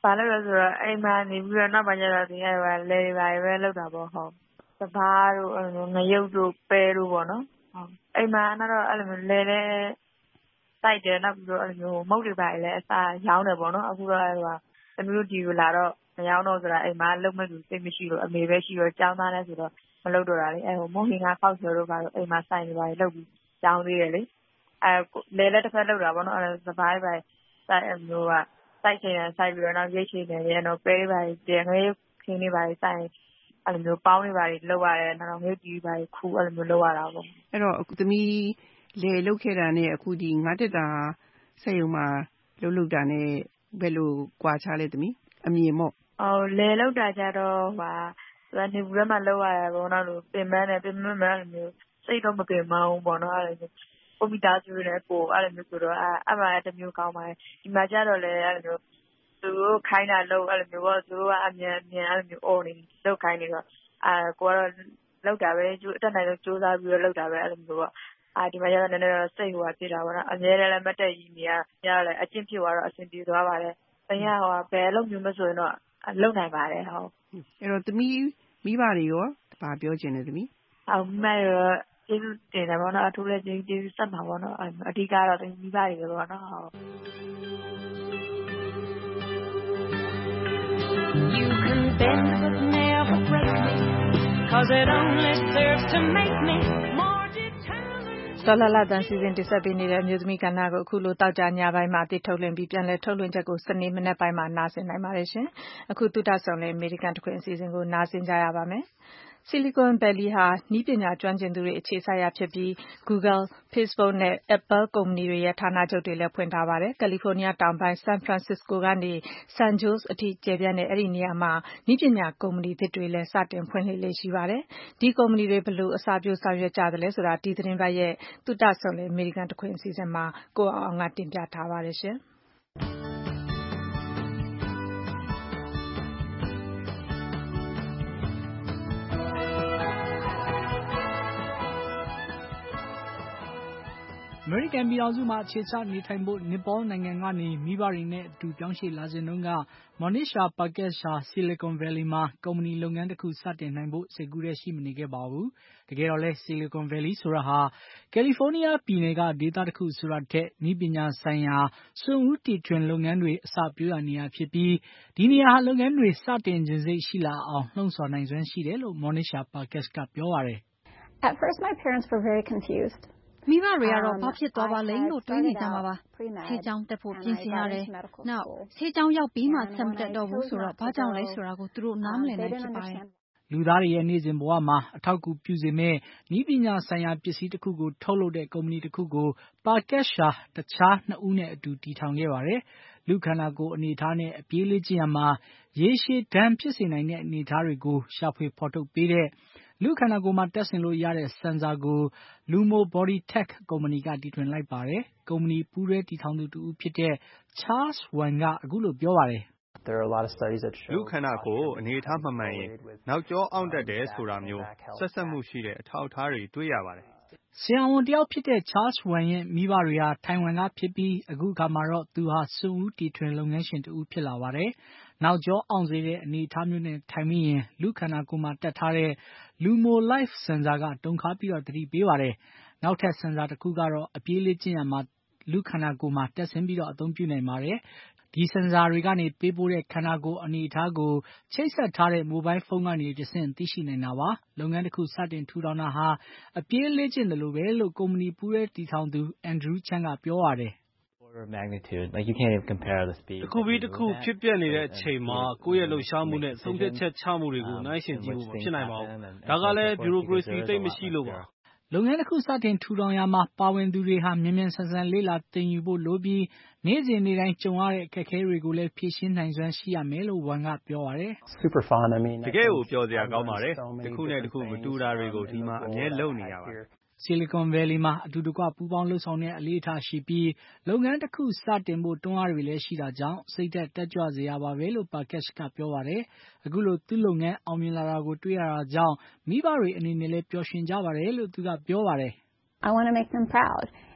ဘာလို့လဲဆိုတော့အိမ်မှာနေပြီးတော့နောက်ပိုင်းကျတော့ဒီအဲ့ဘာလေဘာပဲလောက်တာပေါ့ဟုတ်စဘာတို့အဲ့လိုငရုတ်တို့ပဲတို့ပေါ့နော်ဟုတ်အိမ်မှာတော့အဲ့လိုမျိုးလဲလဲစိုက်တယ်နောက်ပြီးတော့အဲ့လိုမျိုးမုတ်တွေပါလေအစားရောင်းတယ်ပေါ့နော်အခုတော့အဲ့ဟိုသမီးတို့ဒီကိုလာတော့မရောင်းတော့ဆိုတာအိမ်မှာလုံမဲ့သူစိတ်မရှိလို့အမေပဲရှိတော့ကြောင်းသားလဲဆိုတော့မလုပ်တော့တာလေအဲ့ဟိုမုတ်ဟင်ကခောက်ကျော်တို့ပါတော့အိမ်မှာစိုက်နေပါလေလုပ်ပြီးကြောင်းသေးတယ်လေအဲလဲလဲတစ်ဖက်လောက်တာပေါ့နော်အဲ့စဘာပဲစိုက်အမျိုးကစိုက်ချင်တယ်စိုက်ပြီးတော့နောက်ရိတ်ချင်တယ်ရတော့ပဲပါပြန်ငယ်ခင်းနေပါစိုက်အဲ့လိုမျိုးပေါင်းနေပါလောက်ရတယ်နောက်ငယ်ကြီးပါခူးအဲ့လိုမျိုးလောက်ရတာပေါ့အဲ့တော့အခုသမီးလေလောက်ခဲ့တာနဲ့အခုဒီငါးတက်တာဆက်ရုံမှာလှုပ်လှုပ်တာနဲ့ဘယ်လိုကြွာချလဲသမီးအမြင်မို့အော်လေလောက်တာကြတော့ဟာသူကနေဘူးထဲမှာလောက်ရတယ်ပေါ့နော်လို့ပင်မနဲ့ပင်မနဲ့အဲ့လိုမျိုးစိတ်တော့မပင်မအောင်ပေါ့နော်အဲ့လိုမျိုးကိုမိသားစုနဲ့ကိုအဲ့လိုမျိုးဆိုတော့အဲ့အမှတစ်မျိုးကောင်းပါတယ်ဒီမှာကြတော့လေအဲ့လိုမျိုးသူတို့ခိုင်းတာလို့အဲ့လိုမျိုးပေါ့သူတို့ကအမြန်မြန်အဲ့လိုမျိုးအော်နေလောက်ခိုင်းနေတော့အာကိုကတော့လောက်တာပဲကျိုးအတက်နိုင်တော့စူးစမ်းပြီးတော့လောက်တာပဲအဲ့လိုမျိုးပေါ့အာဒီမှာကျတော့နည်းနည်းတော့စိတ်ဟိုဟာဖြစ်တာပေါ့နော်အများလည်းမတက်ကြီးနေရရလည်းအကျင့်ဖြစ်သွားတော့အဆင်ပြေသွားပါတယ်တကယ်ဟိုဘယ်လိုမျိုးမဆိုရင်တော့လုံနိုင်ပါတယ်ဟုတ်အဲ့တော့သမီးမိဘတွေရောဘာပြောချင်လဲသမီးဟုတ်မိဘရောကျေးဇူးတင်တယ်ပေါ့နော်အထူးလည်းကျေးဇူးဆက်မှာပေါ့နော်အဓိကတော့သမီးမိဘတွေပေါ့နော်ဟုတ် You can bend but never break me cause it only serves to make me more determined တော်လာလာတန်စီစဉ်တင်ဆက်ပေးနေတဲ့အမျိုးသမီးကဏ္ဍကိုအခုလိုတောက်ကြညပိုင်းမှာအသိထုတ်လွှင့်ပြီးပြန်လည်ထုတ်လွှင့်ချက်ကိုစနေမနေ့ပိုင်းမှာနားဆင်နိုင်ပါတယ်ရှင်အခုတုဒ္ဒဆောင်လည်းအမေရိကန်တခွင်အစီအစဉ်ကိုနားဆင်ကြရပါမယ်Silicon Valley ဟာနည်းပညာကျွမ်းကျင်သူတွေအခြေစိုက်ရာဖြစ်ပြီး Google, Facebook နဲ့ Apple ကုမ္ပဏီတွေရဲ့ဌာနချုပ်တွေလည်းဖွင့်ထားပါတယ်။ California တောင်ပိုင်း San Francisco ကနေ San Jose အထိကျယ်ပြန့်တဲ့အဲဒီနေရာမှာနည်းပညာကုမ္ပဏီသစ်တွေလည်းစတင်ဖွင့်လှစ်လေ့ရှိပါတယ်။ဒီကုမ္ပဏီတွေဘယ်လိုအစပျိုးဆောင်ရွက်ကြသလဲဆိုတာဒီသတင်းပတ်ရဲ့သုတဆုံလည်းအမေရိကန်တခွင်အစီအစဉ်မှာကိုအောင်အောင်ကတင်ပြထားပါတယ်ရှင်။အမေရိကန်ပြည်ထောင်စုမှာအခြေချနေထိုင်ဖို့နီပေါနိုင်ငံကနေမိဘတွေနဲ့အတူပြောင်းရွှေ့လာစဉ်တုန်းက Monisha Parkesh ဟာ Silicon Valley မှာကုမ္ပဏီလုပ်ငန်းတစ်ခုစတင်နိုင်ဖို့စိတ်ကူးတဲ့ရှိမနေခဲ့ပါဘူး။တကယ်တော့လဲ Silicon Valley ဆိုတာဟာ California ပြည်နယ်ကဒေသတစ်ခုဆိုတာထက်နည်းပညာဆိုင်ရာစွန့်ဦးတီထွင်လုပ်ငန်းတွေအစပျိုးရာနေရာဖြစ်ပြီးဒီနေရာဟာလုပ်ငန်းတွေစတင်ခြင်းစိတ်ရှိလာအောင်လှုံ့ဆော်နိုင်စွမ်းရှိတယ်လို့ Monisha Parkesh ကပြောပါတယ်။ At first my parents were very confused. မိဘတွေကတော့ဘာဖြစ်သွားပါလိမ့်လို့တွေးနေကြမှာပါဆေးကြောင်းတက်ဖို့ပြင်ဆင်ရတယ်နောက်ဆေးကြောင်းရောက်ပြီးမှဆက်မတက်တော့ဘူးဆိုတော့ဘာကြောင့်လဲဆိုတာကိုသူတို့နားမလည်နိုင်ဖြစ်ပါတယ်လူသားတွေရဲ့နေ့စဉ်ဘဝမှာအထောက်အကူပြုစေမဲ့နည်းပညာဆိုင်ရာပစ္စည်းတစ်ခုကိုထုတ်လုပ်တဲ့ကုမ္ပဏီတစ်ခုကို Parkesh ဟာတခြားနှစ်ဦးနဲ့အတူတည်ထောင်ခဲ့ပါတယ်လူခန္ဓာကိုယ်အနေအထားနဲ့အပြေးလေးခြင်းမှာရေရှည်ဒဏ်ဖြစ်စေနိုင်တဲ့အနေအထားတွေကိုရှာဖွေဖော်ထုတ်ပေးတဲ့လူခန္ဓာကိုယ်မှာတက်ဆင်လို့ရတဲ့ဆန်ဆာကို Lumo Body Tech ကုမ္ပဏီကတီထွင်လိုက်ပါတယ်။ကုမ္ပဏီပူးတွဲတည်ထောင်သူတူဖြစ်တဲ့ Charles Wan ကအခုလိုပြောပါတယ်။လူခန္ဓာကိုယ်အနေအထားမမှန်ရင်နောက်ကျောအောင့်တက်တယ်ဆိုတာမျိုးဆက်စပ်မှုရှိတဲ့အထောက်အထားတွေတွေ့ရပါတယ်။ဆရာဝန်တယောက်ဖြစ်တဲ့ Charles Wan ရဲ့မိဘတွေဟာထိုင်ဝမ်ကဖြစ်ပြီးအခုခါမှာတော့သူဟာစွန့်ဦးတီထွင်လုပ်ငန်းရှင်တူဖြစ်လာပါတယ်။နောက်ကျောအောင်စေတဲ့အနေအထားမျိုးနဲ့ထိုင်မိရင်လူခန္ဓာကိုယ်မှာတက်ထားတဲ့ Lumo Life ဆန်ဆာကတုန်ခါပြီးတော့တတိပေးပါတယ်။နောက်ထပ်ဆန်ဆာတစ်ခုကတော့အပြေးလေးကျင့်ရမှာလူခန္ဓာကိုယ်မှာတက်ဆင်းပြီးတော့အသုံးပြုနိုင်ပါတယ်။ဒီဆန်ဆာတွေကနေပေးပို့တဲ့ခန္ဓာကိုယ်အနေအထားကိုချိတ်ဆက်ထားတဲ့မိုဘိုင်းဖုန်းကနေတဆင့်သိရှိနိုင်တာပါ။လုပ်ငန်းတစ်ခုစတင်ထူထောင်တာဟာအပြေးလေးကျင့်တယ်လို့ပဲလို့ကုမ္ပဏီပူးရဲတည်ထောင်သူ Andrew Chan ကပြောပါတယ်။တစ်ခုပြီးတစ်ခုဖြစ်ပျက်နေတဲ့အချိန်မှာကိုယ့်ရဲ့လှုပ်ရှားမှုနဲ့ဆုံးဖြတ်ချက်ချမှုတွေကိုနှိုင်းယှဉ်ကြည့်ဖို့မဖြစ်နိုင်ပါဘူး။ဒါကလည်းဗျူရိုကရေစီသိပ်မရှိလို့ပါ။လုပ်ငန်းတစ်ခုစတင်ထူထောင်ရမှာပါဝင်သူတွေဟာမြန်မြန်ဆန်ဆန်လေ့လာသင်ယူဖို့လိုပြီးနေ့စဉ်နေ့တိုင်းကြုံရတဲ့အခက်အခဲတွေကိုလည်းဖြေရှင်းနိုင်စွမ်းရှိရမယ်လို့ Wan ကပြောပါတယ်။တကယ်ကိုပြောစရာကောင်းပါတယ်။တစ်ခုနဲ့တစ်ခုမတူတာတွေကိုဒီမှာအမြဲလုပ်နေရပါတယ်။ Silicon Valley မှာအတူတကွပူးပေါင်းလှုပ်ဆောင်တဲ့အလေးထားရှိပြီးလုပ်ငန်းတစ်ခုစတင်ဖို့တွန်းအားတွေလည်းရှိတာကြောင့်စိတ်သက်တက်ကြွစေရပါပဲလို့ Parkesh ကပြောပါတယ်။အခုလိုသူ့လုပ်ငန်းအောင်မြင်လာတာကိုတွေ့ရတာကြောင့်မိဘတွေအနေနဲ့လည်းပျော်ရွှင်ကြပါတယ်လို့သူကပြောပါတယ်။ I want to make them proud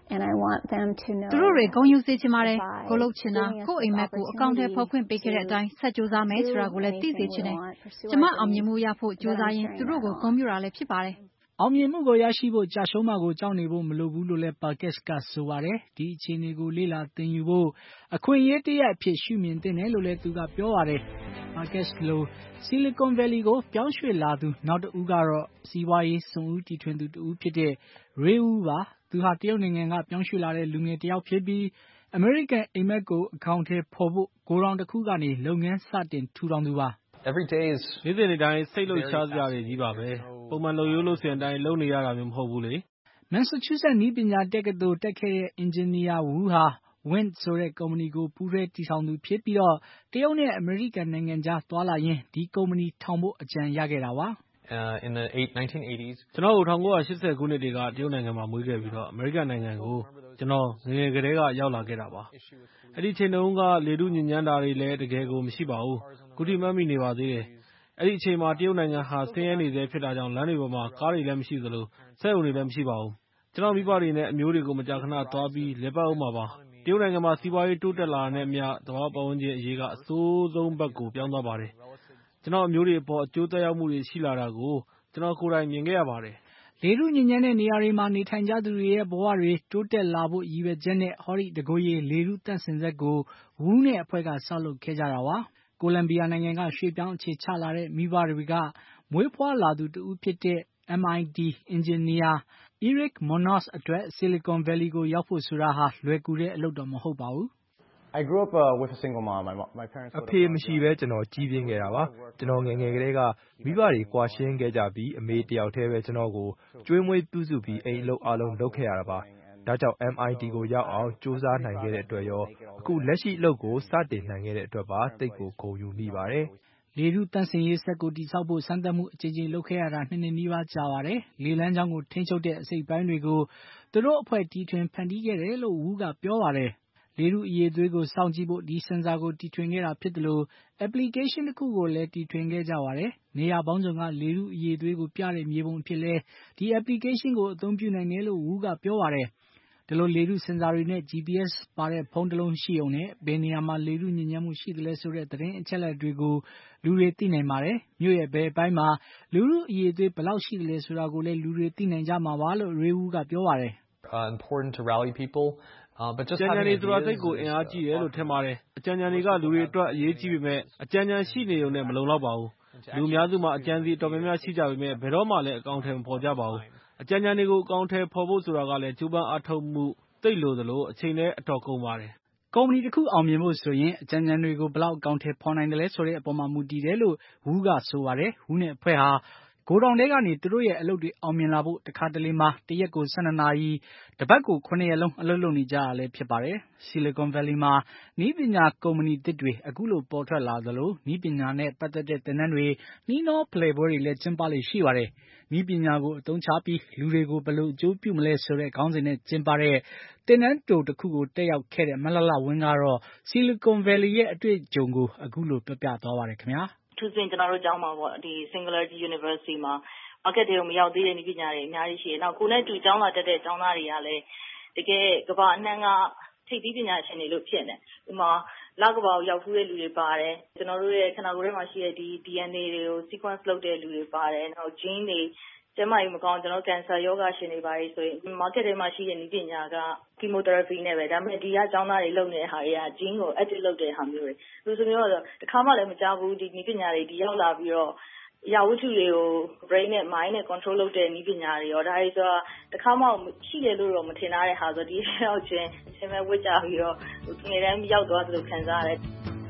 And I want them to know သူတို့တွေဂုဏ်ယူစေချင်ပါတယ်။ကိုလုပ်ချင်တာကိုအိမ်မက်ကိုအကောင့်ထဲဖော်ခွင့်ပေးခဲ့တဲ့အတိုင်းဆက်ကြိုးစားမယ်ဆိုတာကိုလည်းသိစေချင်တယ်။ကျမအောင်မြင်မှုရဖို့ကြိုးစားရင်သူတို့ကိုဂုဏ်ပြုတာလည်းဖြစ်ပါတယ်။အောင်မြင်မှုကိုရရှိဖို့ကြာရှုံးမှကိုကြောက်နေဖို့မလိုဘူးလို့လည်း Parkes ကဆိုပါတယ်။ဒီအခြေအနေကိုလေ့လာသင်ယူဖို့အခွင့်အရေးတစ်ရပ်အဖြစ်ရှုမြင်သင့်တယ်လို့လည်းသူကပြောပါတယ်။ Parkes လို Silicon Valley ကိုပြောင်းရွှေ့လာသူနောက်တစ်ဦးကတော့စီးပွားရေးစွန့်ဦးတီထွင်သူတစ်ဦးဖြစ်တဲ့ Ray Wu ပါ။သူဟာတရုတ်နိုင်ငံကပြောင်းရွှေ့လာတဲ့လူငယ်တစ်ယောက်ဖြစ်ပြီးအမေရိကန်အိမ်မက်ကိုအကောင့်ထဲဖော်ဖို့ဂိုဒေါင်တစ်ခုကနေလုပ်ငန်းစတင်ထူထောင်သူပါ။ Every day is နေ့စဉ်နေ့တိုင်းစိတ်လှုပ်ရှားစရာတွေကြီးပါပဲ။ပုံမှန်လုပ်ရိုးလုပ်စဉ်အတိုင်းလုပ်နေရတာမျိုးမဟုတ်ဘူးလေ။ Massachusetts နည်းပညာတက္ကသိုလ်တက်ခဲ့တဲ့အင်ဂျင်နီယာ Wu ဟာ Wind ဆိုတဲ့ကုမ္ပဏီကိုပူးတွဲတည်ထောင်သူဖြစ်ပြီးတော့တရုတ်နဲ့အမေရိကန်နိုင်ငံကြားသွားလာရင်းဒီကုမ္ပဏီထောင်ဖို့အကြံရခဲ့တာပါ Uh, in the nineteen eighties ကျွန်တော်ကို၁၉၈၀ခုနှစ်တွေကတရုတ်နိုင်ငံမှာမွေးခဲ့ပြီးတော့အမေရိကန်နိုင်ငံကိုကျွန်တော်ငယ်ငယ်ကတည်းကရောက်လာခဲ့တာပါ။အဲ့ဒီချိန်တုန်းကလေထုညဉ့်ညမ်းတာတွေလည်းတကယ်ကိုမရှိပါဘူး။ခုထိမှတ်မိနေပါသေးတယ်။အဲ့ဒီအချိန်မှာတရုတ်နိုင်ငံဟာဆင်းရဲနေသေးဖြစ်တာကြောင့်လမ်းတွေပေါ်မှာကားတွေလည်းမရှိသလိုစက်ရုံတွေလည်းမရှိပါဘူး။ကျွန်တော်မိဘတွေနဲ့အမျိုးတွေကိုမကြာခဏသွားပြီးလည်ပတ်အောင်ပါပါ။တရုတ်နိုင်ငံမှာစီးပွားရေးတိုးတက်လာတဲ့နဲ့အမျှသဘာဝပတ်ဝန်းကျင်အရေးကအဆိုးဆုံးဘက်ကိုပြောင်းသွားပါတယ်။ကျွန်တော်အမျိုးတွေအပေါ်အကျိုးသက်ရောက်မှုတွေရှိလာတာကိုကျွန်တော်ကိုယ်တိုင်မြင်ခဲ့ရပါတယ်။လေထုညဉ့်ညမ်းတဲ့နေရာတွေမှာနေထိုင်ကြသူတွေရဲ့ဘဝတွေတိုးတက်လာဖို့ရည်ရွယ်ချက်နဲ့ဟောဒီတကိုယ်ရည်လေထုသန့်စင်စက်ကိုဝူးနဲ့အဖွဲ့ကဆောက်လုပ်ခဲ့ကြတာပါ။ကိုလံဘီယာနိုင်ငံကရွှေ့ပြောင်းအခြေချလာတဲ့မိဘတွေကမွေးဖွားလာသူတူဖြစ်တဲ့ M I T အင်ဂျင်နီယာ Eric Munoz အတွက် Silicon Valley ကိုရောက်ဖို့ဆိုတာဟာလွယ်ကူတဲ့အလုပ်တော့မဟုတ်ပါဘူး။ I grew up uh, with a single mom. My my parents အဖေမရှိဘဲကျွန်တော်ကြီးပြင်းခဲ့တာပါကျွန်တော်ငယ်ငယ်ကလေးကမိဘတွေကွာရှင်းခဲ့ကြပြီးအမေတယောက်တည်းပဲကျွန်တော်ကိုကျွေးမွေးပြုစုပြီးအိမ်အလုပ်အလုံးလုပ်ခဲ့ရတာပါဒါကြောင့် M I T ကိုရောက်အောင်စူးစမ်းနိုင်ခဲ့တဲ့အတွက်ရောအခုလက်ရှိအလုပ်ကိုစတင်နိုင်ခဲ့တဲ့အတွက်ပါတိတ်ကိုဂုဏ်ယူမိပါတယ်လေထုသန့်စင်ရေးစက်ကိုတိစောက်ဖို့စမ်းသပ်မှုအကြိမ်ကြိမ်လုပ်ခဲ့ရတာနှစ်နှစ်နီးပါးကြာပါတယ်လေလန်းချောင်းကိုထိန်းချုပ်တဲ့အစိပ်ပိုင်းတွေကိုသူတို့အဖွဲ့တီထွင်ဖန်တီးခဲ့တယ်လို့ဝူးကပြောပါတယ်လေထုအရည်သွေးကိုစောင့်ကြည့်ဖို့ဒီစင်ဆာကိုတီထွင်ခဲ့တာဖြစ်တယ်လို့ application တစ်ခုကိုလည်းတီထွင်ခဲ့ကြပါတယ်။နေရာပေါင်းစုံကလေထုအရည်သွေးကိုပြတဲ့မြေပုံအဖြစ်လဲဒီ application ကိုအသုံးပြုနိုင်တယ်လို့ဝူးကပြောပါတယ်။ဒီလိုလေထုစင်ဆာတွေနဲ့ G P S ပါတဲ့ဖုန်းတစ်လုံးရှိုံနဲ့ဘယ်နေရာမှာလေထုညဉ့်ညမ်းမှုရှိသလဲဆိုတဲ့သတင်းအချက်အလက်တွေကိုလူတွေသိနိုင်ပါတယ်။မြို့ရဲ့ဘယ်အပိုင်းမှာလူထုအရည်သွေးဘယ်လောက်ရှိသလဲဆိုတာကိုလည်းလူတွေသိနိုင်ကြမှာပါလို့ Ray Wu ကပြောပါတယ်။ uh, important to rally people Uh, အကြံဉာဏ်တွေဆိုတာစိတ်ကိုအင်အားကြီးတယ်လို့ထင်ပါတယ်။အကြံဉာဏ်တွေကလူတွေအတွက်အရေးကြီးပေမဲ့အကြံဉာဏ်ရှိနေုံနဲ့မလုံလောက်ပါဘူး။လူအများစုမှာအကြံစီအတော်များများရှိကြပေမဲ့ဘယ်တော့မှလည်းအကောင့်ထဲမဖော်ကြပါဘူး။အကြံဉာဏ်တွေကိုအကောင့်ထဲဖော်ဖို့ဆိုတာကလည်းကြိုးပမ်းအားထုတ်မှုသိပ်လိုသလိုအချိန်လည်းအတော်ကုန်ပါတယ်။ကုမ္ပဏီတစ်ခုအောင်မြင်ဖို့ဆိုရင်အကြံဉာဏ်တွေကိုဘယ်လောက်အကောင့်ထဲဖော်နိုင်တယ်လဲဆိုတဲ့အပေါ်မှာမူတည်တယ်လို့ဝူးကဆိုပါတယ်။ဝူးနဲ့အဖွဲ့ဟာဂိုဒေါင်ထဲကနေသူတို့ရဲ့အလုပ်တွေအောင်မြင်လာဖို့တခါတလေမှာတရက်ကို၁၂နာရီတပတ်ကိုခုနှစ်ရက်လုံးအလုပ်လုပ်နေကြရလဲဖြစ်ပါတယ်။ Silicon Valley မှာနည်းပညာကုမ္ပဏီသစ်တွေအခုလိုပေါ်ထွက်လာသလိုနည်းပညာနဲ့ပတ်သက်တဲ့သင်တန်းတွေနှီးနှောဖလှယ်ပွဲတွေလည်းကျင်းပလေရှိပါတယ်။နည်းပညာကိုအသုံးချပြီးလူတွေကိုဘယ်လိုအကျိုးပြုမလဲဆိုတဲ့ခေါင်းစဉ်နဲ့ကျင်းပတဲ့သင်တန်းတိုတစ်ခုကိုတက်ရောက်ခဲ့တဲ့မလှလှဝင်းကတော့ Silicon Valley ရဲ့အတွေ့အကြုံကိုအခုလိုပြောပြသွားပါတယ်ခင်ဗျာ။ထူးဆန်းကျွန်တော်တို့ကျောင်းမှာပေါ့ဒီ Singularity University မှာ market တွေကိုမရောက်သေးတဲ့နည်းပညာတွေအများကြီးရှိတယ်။နောက်ကိုယ်နဲ့တူကျောင်းလာတက်တဲ့ကျောင်းသားတွေကလည်းတကယ်ကမ္ဘာအနှံ့ကထိပ်သီးပညာရှင်တွေလို့ဖြစ်နေတယ်။ဒီမှာလကမ္ဘာကိုရောက်ဖူးတဲ့လူတွေပါတယ်။ကျွန်တော်တို့ရဲ့ခန္ဓာကိုယ်ထဲမှာရှိတဲ့ဒီ D N A တွေကို sequence လုပ်တဲ့လူတွေပါတယ်။နောက် gene တွေကျန်းမာရေးမကောင်းကျွန်တော်ကင်ဆာယောဂရှင်တွေပါတယ်ဆိုရင် market ထဲမှာရှိတဲ့နည်းပညာက chemotherapy နဲ့ပဲဒါပေမဲ့ဒီကကျောင်းသားတွေလုပ်နေတဲ့ဟာတွေက gene ကို edit လုပ်တဲ့ဟာမျိုးတွေလူဆိုမျိုးတော့တစ်ခါမှလည်းမကြားဘူးဒီနည်းပညာတွေဒီရောက်လာပြီးတော့အရာဝတ္ထုတွေကို brain နဲ့ mind နဲ့ control လုပ်တဲ့နည်းပညာတွေရောဒါတွေဆိုတာတစ်ခါမှရှိတယ်လို့တော့မထင်ထားတဲ့ဟာဆိုဒီရောက်ချင်းအချိန်မဲ့ဝစ်ကြပြီးတော့ဒီနေ့တန်းရောက်သွားသလိုခံစားရတယ်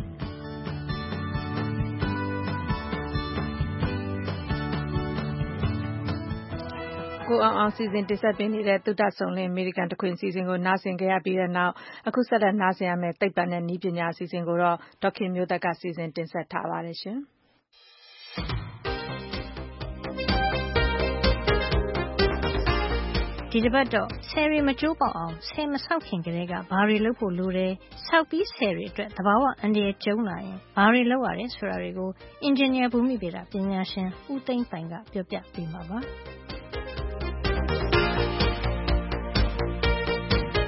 ကိုအောင်အောင်စီစဉ်တင်ဆက်ပေးနေတဲ့သုတဆုံလင်းအမေရိကန်တခွင်စီစဉ်ကိုနားဆင်ကြရပြီးတဲ့နောက်အခုဆက်လက်နားဆင်ရမယ့်သိပ္ပံနဲ့နည်းပညာအစီအစဉ်ကိုတော့ဒေါက်ခင်မျိုးသက်ကစီစဉ်တင်ဆက်ထားပါတယ်ရှင်။ဒီတစ်ပတ်တော့ဆယ်ရီမကျိုးပေါက်အောင်ဆယ်မဆောက်ခင်ကလေးကဘာတွေလုပ်ဖို့လိုတယ်ဆောက်ပြီးဆယ်ရီအတွက်သဘာဝအန္တရာယ်ကျုံလာရင်ဘာတွေလုပ်ရတယ်ဆိုတာတွေကိုအင်ဂျင်နီယာဘူမိဗေဒပညာရှင်ဦးသိန်းပိုင်ကပြောပြပေးမှာပါ။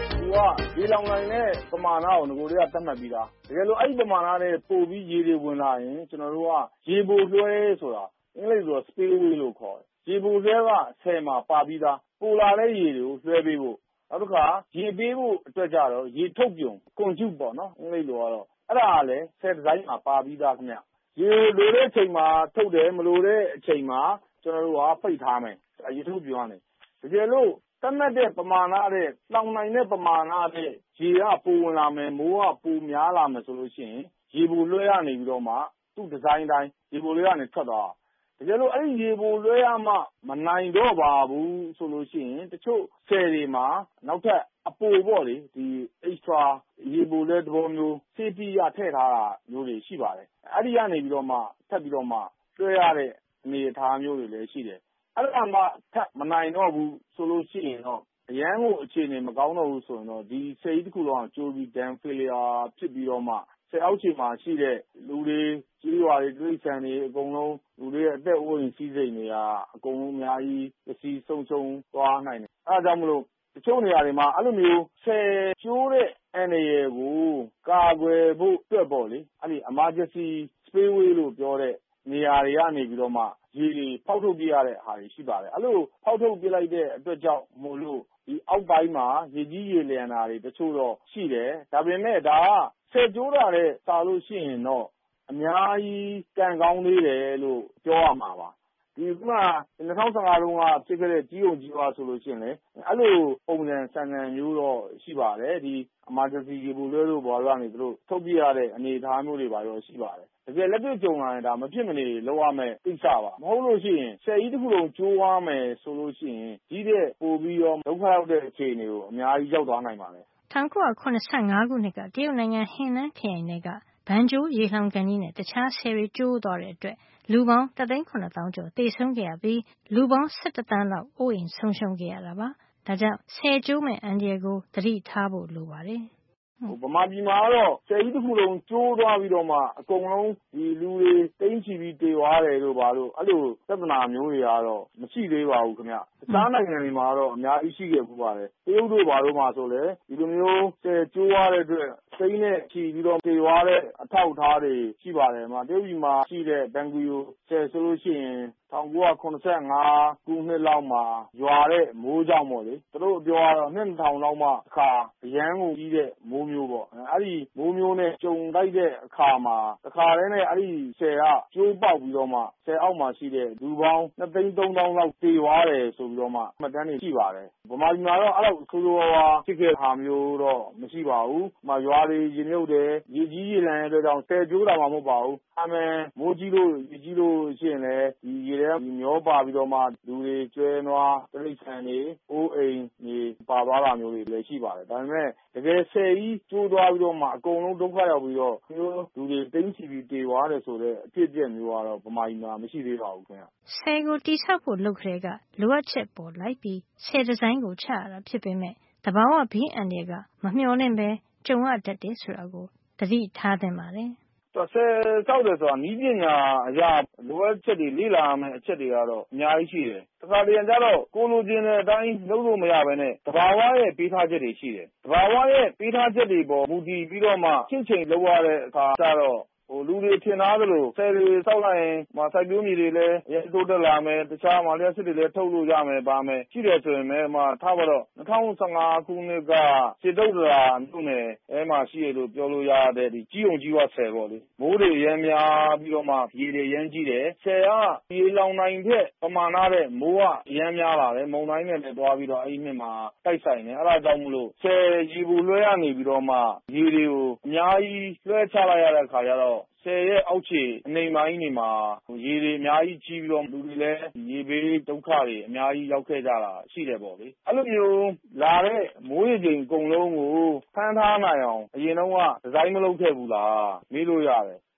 ရေလောင်နိုင်တဲ့ပမာဏကိုငကိုတွေကသတ်မှတ်ပြီးသားတကယ်လို့အဲ့ဒီပမာဏနဲ့ပို့ပြီးရေတွေဝင်လာရင်ကျွန်တော်တို့ကရေပိုလွှဲဆိုတာအင်္ဂလိပ်ဆိုတော့ spillway လို့ခေါ်တယ်ရေပိုလွှဲကဆယ်မှာပါပြီးသားပိုလာတဲ့ရေတွေကိုလွှဲပေးဖို့နောက်တစ်ခါရေပေးဖို့အတွက်ကြတော့ရေထုတ်ပြုံ conduit ပေါ့နော်အင်္ဂလိပ်လိုကတော့အဲ့ဒါကလည်းဆယ်ဒီဇိုင်းမှာပါပြီးသားခင်ဗျရေလိုတဲ့အချိန်မှာထုတ်တယ်မလိုတဲ့အချိန်မှာကျွန်တော်တို့ကဖိတ်ထားမယ်ရေထုတ်ပြုံကနေတကယ်လို့တတ်မှတ်တဲ့ပမာဏတဲ့လောင်နိုင်တဲ့ပမာဏတဲ့ရေကပိုဝင်လာမယ်မိုးကပိုများလာမယ်ဆိုလို့ရှိရင်ရေပိုလွှဲရနေပြီးတော့မှသူ့ဒီဇိုင်းတိုင်းရေပိုလွှဲရနေထွက်သွားတကယ်လို့အဲ့ဒီရေပိုလွှဲရမှမနိုင်တော့ပါဘူးဆိုလို့ရှိရင်တချို့ဆယ်တွေမှာနောက်ထပ်အပိုပေါ့လေဒီ extra ရေပိုလွှဲသဘောမျိုး safety ရထည့်ထားတာမျိုးတွေရှိပါတယ်အဲ့ဒီကနေပြီးတော့မှထပ်ပြီးတော့မှလွှဲရတဲ့အနေအထားမျိုးတွေလည်းရှိတယ်အဲ့ဒါမှထပ်မနိုင်တော့ဘူးဆိုလို့ရှိရင်တော့အရန်ကိုအခြေအနေမကောင်းတော့ဘူးဆိုရင်တော့ဒီဆယ်ကြီးတစ်ခုလုံးကကျိုးပြီး dam failure ဖြစ်ပြီးတော့မှဆယ်အောက်ခြေမှာရှိတဲ့လူတွေကြီးရွာတွေတိရစ္ဆာန်တွေအကုန်လုံးလူတွေရဲ့အသက်အိုးအိမ်စီးစိမ်တွေကအကုန်လုံးအများကြီးပစ္စည်းဆုံးရှုံးသွားနိုင်တယ်အဲဒါကြောင့်မလို့တချို့နေရာတွေမှာအဲ့လိုမျိုးဆယ်ကျိုးတဲ့အန္တရာယ်ကိုကာကွယ်ဖို့အတွက်ပေါ့လေအဲ့ဒီ emergency spillway လို့ပြောတဲ့နေရာတွေကနေပြီးတော့မှရေတွေဖောက်ထုတ်ပြရတဲ့ဟာတွေရှိပါတယ်အဲ့လိုဖောက်ထုတ်ပြလိုက်တဲ့အတွက်ကြောင့်မို့လို့ဒီအောက်ပိုင်းမှာရေကြီးရေလျံတာတွေတချို့တော့ရှိတယ်ဒါပေမဲ့ဒါကဆယ်ကျိုးတာတဲ့စာလို့ရှိရင်တော့အများကြီးကံကောင်းသေးတယ်လို့ပြောရမှာပါဒီက၂၀၁၅လုံးကဖြစ်ခဲ့တဲ့ကြီးုံကြီးွားဆိုလို့ရှိရင်လေအဲ့လိုပုံစံဆန်ဆန်မျိုးတော့ရှိပါတယ်ဒီ emergency ရေပိုလွှဲလို့ဘော်ကနေသူတို့ထုတ်ပြရတဲ့အနေအထားမျိုးတွေပါတော့ရှိပါတယ်တကယ်လက်တွေ့ကြုံလာရင်ဒါမဖြစ်မနေလောက်ရမယ်ကိစ္စပါမဟုတ်လို့ရှိရင်ဆယ်ကြီးတစ်ခုလုံးကျိုးသွားမယ်ဆိုလို့ရှိရင်ကြီးတဲ့ပို့ပြီးတော့ဒုက္ခရောက်တဲ့အခြေအနေကိုအများကြီးရောက်သွားနိုင်ပါတယ်၁၉၇၅ခုနှစ်ကတရုတ်နိုင်ငံဟင်နန်းခရိုင်ကဘန်ကျိုးရေလှောင်ကန်ကြီးနဲ့တခြားဆည်တွေကျိုးသွားတဲ့အတွက်လူပေါင်းတစ်သိန်းခုနှစ်သောင်းကျော်သေဆုံးခဲ့ရပြီးလူပေါင်း၁၁သန်းလောက်အိုးအိမ်ဆုံးရှုံးခဲ့ရတာပါ။ဒါကြောင့်ဆည်ကျိုးမဲ့အန္တရာယ်ကိုသတိထားဖို့လိုပါတယ်။ဗမာပြည်မှာကတော့ဆယ်ကြီးတစ်ခုလုံးကျိုးသွားပြီးတော့မှအကုန်လုံးဒီလူတွေတိမ့်ချီပြီးတေသွားတယ်လို့ပါလို့အဲ့လိုသဒ္ဒနာမျိုးတွေကတော့မရှိသေးပါဘူးခင်ဗျ။တခြားနိုင်ငံတွေမှာတော့အများကြီးရှိခဲ့ပူပါတယ်။တရုတ်တို့ဘာလို့မှဆိုလဲဒီလိုမျိုးဆယ်ကျိုးသွားတဲ့အတွက်စိမ့်နဲ့ချီပြီးတော့တေသွားတဲ့အထောက်အထားတွေရှိပါတယ်မှာတရုတ်ပြည်မှာရှိတဲ့ဘန်ဂူယိုဆယ်ဆိုလို့ရှိရင်၁၉၇၅ခုနှစ်လောက်မှာရွာတဲ့မိုးကြောင့်ပေါ့လေသူတို့ပြောရတော့နှစ်ထောင်လောက်မှအခါအရန်ကိုကြီးတဲ့မိုးမျိုးပေါ့အဲ့ဒီမိုးမျိုးနဲ့ကြုံတိုက်တဲ့အခါမှာတစ်ခါတည်းနဲ့အဲ့ဒီဆယ်ကကျိုးပေါက်ပြီးတော့မှဆယ်အောက်မှာရှိတဲ့လူပေါင်းနှစ်သိန်းသုံးသောင်းလောက်တေသွားတယ်ဆိုပြီးတော့မှမှတ်တမ်းတွေရှိပါတယ်ဗမာပြည်မှာတော့အဲ့လိုဆိုးဆိုးဝါးဝါးဖြစ်ခဲ့တာမျိုးတော့မရှိပါဘူး။မှာရွာတွေရေမြုပ်တယ်ရေကြီးရေလံတဲ့အတွက်ကြောင့်ဆယ်ကျိုးတာမှမဟုတ်ပါဘူး။အမှန်မိုးကြီးလို့ရေကြီးလို့ရှိရင်လည်းဒီရေထဲမျောပါပြီးတော့မှလူတွေကျွဲနွားတိရစ္ဆာန်တွေအိုးအိမ်တွေပါသွားတာမျိုးတွေလည်းရှိပါတယ်ဒါပေမဲ့တကယ်ဆယ်ကြီးကျိုးသွားပြီးတော့မှအကုန်လုံးဒုက္ခရောက်ပြီးတော့မျိုးလူတွေတိမ့်ချီပြီးတေသွားတယ်ဆိုတဲ့အဖြစ်အပျက်မျိုးကတော့ဗမာပြည်မှာမရှိသေးပါဘူးခင်ဗျဆယ်ကိုတိဆောက်ဖို့လုပ်ခရဲကလိုအပ်ချက်ပေါ်လိုက်ပြီးဆယ်ဒီဇိုင်းကိုချရတာဖြစ်ပေမဲ့တဘာဝဘေးအန္တရာယ်ကမမျှော်လင့်ပဲကြုံရတတ်တယ်ဆိုတာကိုသတိထားသင့်ပါတယ်ဆယ်ဆောက်တယ်ဆိုတာနည်းပညာအရာလိုအပ်ချက်တွေလေ့လာရမယ့်အချက်တွေကတော့အများကြီးရှိတယ်။တခါတရံကျတော့ကိုလိုချင်တဲ့အတိုင်းလုပ်လို့မရဘဲနဲ့တဘာဝရဲ့ပေးထားချက်တွေရှိတယ်။တဘာဝရဲ့ပေးထားချက်တွေပေါ်မူတည်ပြီးတော့မှချင့်ချိန်လုပ်ရတဲ့အခါကျတော့ဟိုလူတွေထင်သားသလိုဆယ်တွေစောက်လိုက်ရင်မစိုက်ပျိုးမြေတွေလည်းရဲတိုးတက်လာမယ်တခြားမှာလျှက်စစ်တွေလည်းထုတ်လို့ရမယ်ပါမယ်ရှိတယ်ဆိုရင်လည်းမှထားပါတော့၂၀၁၅ခုနှစ်ကစေတုဒ္ဒရာမြို့နယ်အဲမှာရှိရလို့ပြောလို့ရတဲ့ဒီကြီးုံကြီးဝဆယ်ပေါ့လေမိုးတွေရမ်းများပြီးတော့မှရေတွေရမ်းကြီးတယ်ဆယ်ကရေလောင်နိုင်တဲ့ပမာဏတဲ့မိုးကရမ်းများလာတယ်မုန်တိုင်းနဲ့လည်းတွားပြီးတော့အဲ့ဒီနှစ်မှာတိုက်ဆိုင်တယ်အဲ့ဒါကြောင့်မလို့ဆယ်ရေဘူးလွှဲရနေပြီးတော့မှရေတွေကိုအများကြီးလွှဲချလိုက်ရတဲ့အခါကျတော့ဆယ်ရဲ့အောက်ခြေအနေပိုင်းတွေမှာရေတွေအများကြီးကြီးပြီးတော့လူတွေလည်းရေဘေးဒုက္ခတွေအများကြီးရောက်ခဲ့ကြတာရှိတယ်ပေါ့လေအဲ့လိုမျိုးလာတဲ့မိုးရေချိန်အကုန်လုံးကိုဖမ်းထားနိုင်အောင်အရင်တော့ကဒီဇိုင်းမလုပ်ခဲ့ဘူးလားမေးလို့ရတယ်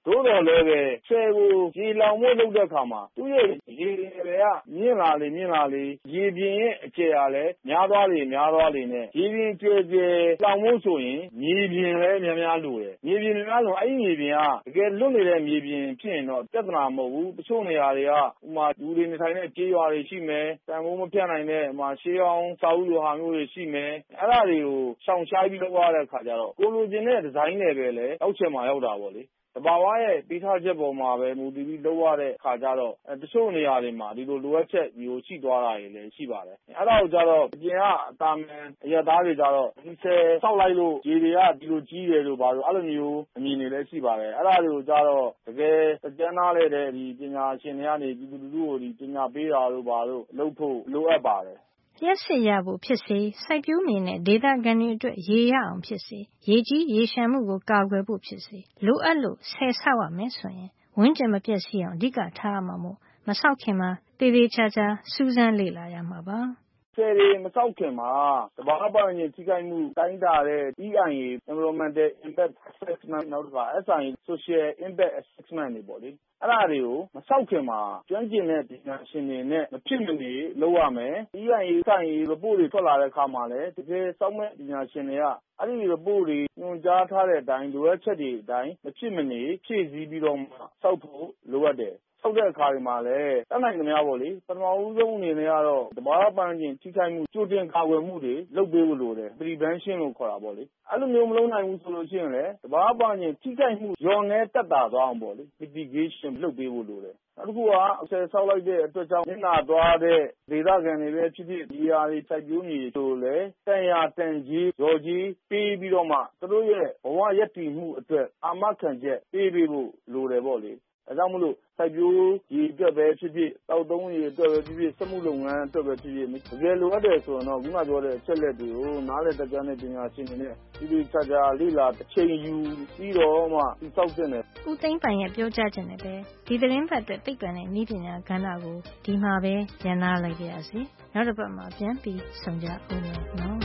သို့တော်လည်းပဲဆည်ကိုရေလောင်ဖို့လုပ်တဲ့အခါမှာသူ့ရဲ့ရေတွေကမြင့်လာလေမြင့်လာလေရေပြင်ရဲ့အကျယ်ကလည်းများသွားလေများသွားလေနဲ့ရေပြင်ကျယ်ကျယ်လောင်ဖို့ဆိုရင်မြေပြင်လည်းများများလိုတယ်မြေပြင်များဆိုအဲ့ဒီမြေပြင်ကတကယ်လွတ်နေတဲ့မြေပြင်ဖြစ်ရင်တော့ပြဿနာမဟုတ်ဘူးတချို့နေရာတွေကဥမာလူတွေနေထိုင်တဲ့ကြေးရွာတွေရှိမယ်တန်ဖိုးမဖြတ်နိုင်တဲ့ဥမာရှေးအောင်စာအုပ်လိုဟာမျိုးတွေရှိမယ်အဲ့ဒါတွေကိုရှောင်ရှားပြီးလုပ်ရတဲ့အခါကျတော့ကိုလိုချင်တဲ့ဒီဇိုင်းတွေပဲလေအောက်ချက်မှာရောက်တာပေါ့လေတဘာဝရဲ့ပြီးထားချက်ပေါ်မှာပဲမူတည်ပြီးလုပ်ရတဲ့အခါကျတော့တချို့နေရာတွေမှာဒီလိုလိုအပ်ချက်မျိုးရှိသွားတာတွေလည်းရှိပါတယ်အဲ့ဒါကိုကျတော့အပြင်ကအတာမန်အရသားတွေကျတော့ဒီဆယ်ဆောက်လိုက်လို့ရေတွေကဒီလိုကြီးတယ်လို့ပါလို့အဲ့လိုမျိုးအမြင်တွေလည်းရှိပါတယ်အဲ့ဒါတွေကိုကျတော့တကယ်ကျန်းသားတဲ့ဒီပညာရှင်တွေကနေဒီလူလူကိုဒီပညာပေးတာလို့ပါလို့လုပ်ဖို့လိုအပ်ပါတယ်လျှပ်စစ်ရဖို့ဖြစ်စေစိုက်ပျိုးမြေနဲ့ဒေသခံတွေအတွက်ရေရအောင်ဖြစ်စေရေကြီးရေရှမ်းမှုကိုကာကွယ်ဖို့ဖြစ်စေလိုအပ်လို့ဆယ်ဆောက်ရမယ်ဆိုရင်ဝန်းကျင်မပျက်စီးအောင်အဓိကထားရမှာမို့မဆောက်ခင်မှာသေသေးချာချာစူးစမ်းလေ့လာရမှာပါဆယ်တွေမဆောက်ခင်မှာတဘာပတ်ဝန်းကျင်ထိခိုက်မှုတိုင်းတာတဲ့ E I A Environmental Impact Assessment နောက်တစ်ခါ S I A Social Impact Assessment တွေပေါ့လေအဲ့ဒါတွေကိုမဆောက်ခင်မှာကျွမ်းကျင်တဲ့ပညာရှင်တွေနဲ့မဖြစ်မနေလုပ်ရမယ် E I A ဆိုင် report တွေထွက်လာတဲ့အခါမှာလည်းတကယ်စောင့်မဲ့ပညာရှင်တွေကအဲ့ဒီ report တွေညွှန်ကြားထားတဲ့အတိုင်းလိုအပ်ချက်တွေအတိုင်းမဖြစ်မနေဖြည့်ဆည်းပြီးတော့မှစောက်ဖို့လိုအပ်တယ်ဆောက်တဲ့အခါတွေမှာလည်းတတ်နိုင်ကြများပေါ့လေပထမဦးဆုံးအနေနဲ့ကတော့တဘာပန်းချင်းထိခိုက်မှုကြိုတင်ကာကွယ်မှုတွေလုပ်ပေးဖို့လိုတယ် prevention လို့ခေါ်တာပေါ့လေအဲ့လိုမျိုးမလုပ်နိုင်ဘူးဆိုလို့ရှိရင်လည်းတဘာပန်းချင်းထိခိုက်မှုရောနေတက်တာသွားအောင်ပေါ့လေ mitigation လုပ်ပေးဖို့လိုတယ်နောက်တစ်ခုကအဆယ်ဆောက်လိုက်တဲ့အတွက်ကြောင့်မျက်နှာသွားတဲ့ဒေသခံတွေပဲဖြစ်ဖြစ်ဒီဟာတွေစိုက်ပျိုးမြေဆိုလည်းတန်ရာတန်ကြီးရော်ကြီးပေးပြီးတော့မှသူတို့ရဲ့ဘဝရည်တည်မှုအတွက်အာမခံချက်ပေးပေးဖို့လိုတယ်ပေါ့လေဒါကြောင့်မလို့စိုက်ပျိုးရေအတွက်ပဲဖြစ်ဖြစ်တောက်သုံးရေအတွက်ပဲဖြစ်ဖြစ်စက်မှုလုပ်ငန်းအတွက်ပဲဖြစ်ဖြစ်တကယ်လိုအပ်တယ်ဆိုတော့ခုနပြောတဲ့အချက်လက်တွေကိုနားလည်တတ်ကြတဲ့ပညာရှင်တွေနဲ့ဒီဒီချာချာလေ့လာတစ်ချိန်ယူပြီးတော့မှဒီစောက်တဲ့နဲ့ဦးသိန်းပိုင်ရဲ့ပြောကြားခြင်းနဲ့ပဲဒီသတင်းပတ်အတွက်သိပ္ပံနဲ့နည်းပညာကဏ္ဍကိုဒီမှာပဲညှနာလိုက်ကြရစီနောက်တစ်ပတ်မှာပြန်ပြီးဆုံကြအောင်နော်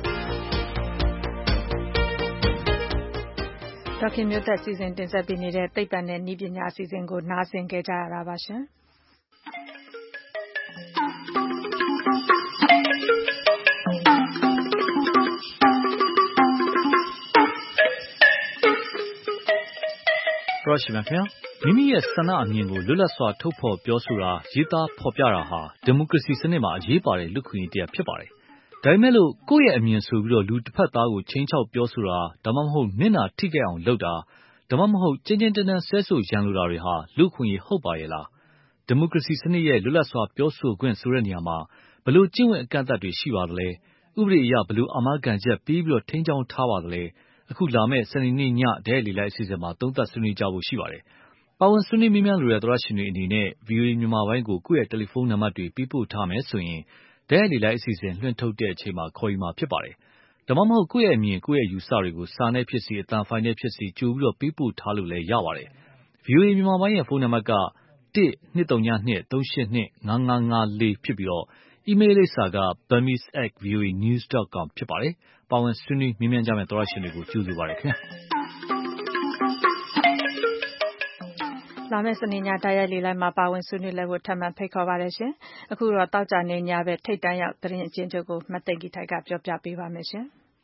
ဒေါက်ခင်မျိုးသက်စီစဉ်တင်ဆက်ပေးနေတဲ့သိပ္ပံနဲ့နည်းပညာအစီအစဉ်ကိုနားဆင်ကြကြရတာပါရှင်။ပရောရှင်များခင်ဗျာမိမိရဲ့ဆန္ဒအမြင်ကိုလွတ်လပ်စွာထုတ်ဖော်ပြောဆိုတာရေးသားဖော်ပြတာဟာဒီမိုကရေစီစနစ်မှာအရေးပါတဲ့လူ့ခွင့်ရေးတရားဖြစ်ပါတယ်။ဒါပေမဲ့လို့ကိုယ့်ရဲ့အမြင်ဆိုပြီးတော့လူတစ်ဖက်သားကိုချင်းချောက်ပြောဆိုတာဒါမှမဟုတ်မျက်နှာထိခိုက်အောင်လုပ်တာဒါမှမဟုတ်ကျဉ်းကျဉ်းတန်းတန်းဆဲဆိုရန်လိုတာတွေဟာလူ့ခွင့်ရေးဟုတ်ပါရဲ့လားဒီမိုကရေစီစနစ်ရဲ့လွတ်လပ်စွာပြောဆိုခွင့်ဆိုတဲ့နေရာမှာဘယ်လိုကျင့်ဝတ်အကန့်အသတ်တွေရှိပါသလဲဥပဒေအရဘယ်လိုအာမခံချက်ပြီးပြီးတော့ထိန်းချောင်းထားပါသလဲအခုလာမယ့်စနေနေ့ညဒဲလီလိုက်အစီအစဉ်မှာသုံးသပ်ဆွေးနွေးကြဖို့ရှိပါတယ်ပါဝင်ဆွေးနွေးမိများလိုတဲ့သရရှင်တွေအနေနဲ့ ဗီအိုအေ မြန်မာပိုင်းကိုကိုယ့်ရဲ့တယ်လီဖုန်းနံပါတ်တွေပေးပို့ထားမယ်ဆိုရင်ဒဲလီလိုက်အစီအစဉ်လွှင့်ထုတ်တဲ့အချိန်မှာခေါ်ယူမှာဖြစ်ပါတယ်ဒါမှမဟုတ်ကိုယ့်ရဲ့အမြင်ကိုယ့်ရဲ့ယူဆတွေကိုစာနဲ့ဖြစ်စီအသံဖိုင်နဲ့ဖြစ်စီကြိုပြီးတော့ပေးပို့ထားလို့လည်းရပါတယ် ဗီအိုအေ မြန်မာပိုင်းရဲ့ဖုန်းနံပါတ်က one two three two three eight two five five fourဖြစ်ပြီးတော့အီးမေးလ်လိပ်စာက burmese at v o a news dot com ဖြစ်ပါတယ်ပါဝင်ဆွေးနွေးမြင်းမြန်းကြမယ့်သရရှင်တွေကိုကြိုဆိုပါရခင်ဗျာလာမယ့်စနေညတိုက်ရိုက်လေလိုက်မှာပါဝင်ဆွေးနွေးလည်းကိုထပ်မံဖိတ်ခေါ်ပါရရှင်အခုတော့တောက်ကြနေညပဲထိတ်တန်းရောက်သတင်းအကျဉ်းချုပ်ကိုမသိင်္ဂီထိုက်ကပြောပြပေးပါမယ်ရှင်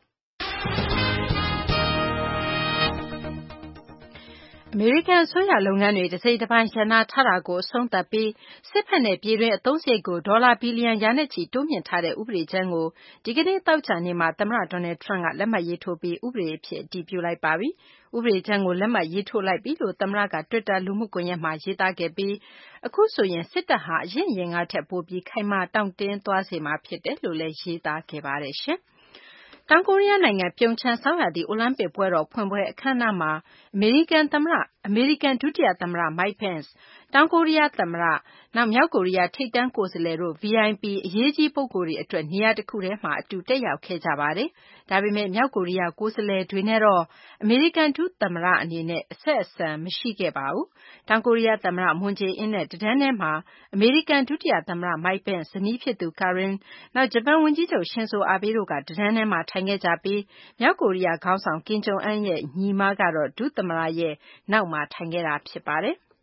အမေရိကန်အစိုးရလုပ်ငန်းတွေတစိမ့်တစ်ပိုင်းရန်နာထားတာကိုအဆုံးသတ်ပြီးစစ်ဖက်နဲ့ပြည်တွင်းအသုံးစရိတ်ကိုဒေါ်လာဘီလီယံရာနဲ့ချီတိုးမြင့်ထားတဲ့ဥပဒေကြမ်းကိုဒီကနေ့တောက်ကြနေမှာသမ္မတဒေါ်နယ်ထရန့်ကလက်မှတ်ရေးထိုးပြီးဥပဒေအဖြစ်အတည်ပြုလိုက်ပါပြီ။ဥပဒေကြမ်းကိုလက်မှတ်ရေးထိုးလိုက်ပြီလို့သမ္မတကတွစ်တာလူမှုကွန်ရက်မှာရေးသားခဲ့ပြီးအခုဆိုရင်စစ်တပ်ဟာအရင်ရင်ကားထက်ပိုပြီးခိုင်မာတောင့်တင်းသွားစေမှာဖြစ်တယ်လို့လည်းရေးသားခဲ့ပါတယ်ရှင်။တောင်ကိုရီးယားနိုင်ငံပြုံချမ်းဆောင်းရာသီအိုလံပစ်ပွဲတော်ဖွင့်ပွဲအခမ်းအနားမှာအမေရိကန်သမ္မတအမေရိကန်ဒုတိယသမ္မတ Mike Pence တောင်ကိုရီးယားသမ္မတ၊နောက်မြောက်ကိုရီးယားထိပ်တန်းကိုယ်စားလှယ်တို့ ဗွီအိုင်ပီ အရေးကြီးပုဂ္ဂိုလ်တွေအတွက်နေရာတခုထဲမှာအတူတက်ရောက်ခဲ့ကြပါတယ်။ဒါပေမယ့်မြောက်ကိုရီးယားကိုယ်စားလှယ်တွေနဲ့တော့အမေရိကန်ဒုသမ္မတအနေနဲ့အဆက်အဆံမရှိခဲ့ပါဘူး။တောင်ကိုရီးယားသမ္မတမွန်ဂျေအင်းနဲ့တန်းထဲမှာအမေရိကန်ဒုတိယသမ္မတ Mike Pence ဇနီးဖြစ်သူ Karine ၊နောက်ဂျပန်ဝန်ကြီးချုပ် Shinzo Abe တို့ကတန်းထဲမှာထိုင်ခဲ့ကြပြီးမြောက်ကိုရီးယားခေါင်းဆောင် Kim Jong Un ရဲ့ညီမကတော့ဒုသမ္မတရဲ့နောက်မှာထိုင်ခဲ့တာဖြစ်ပါတယ်။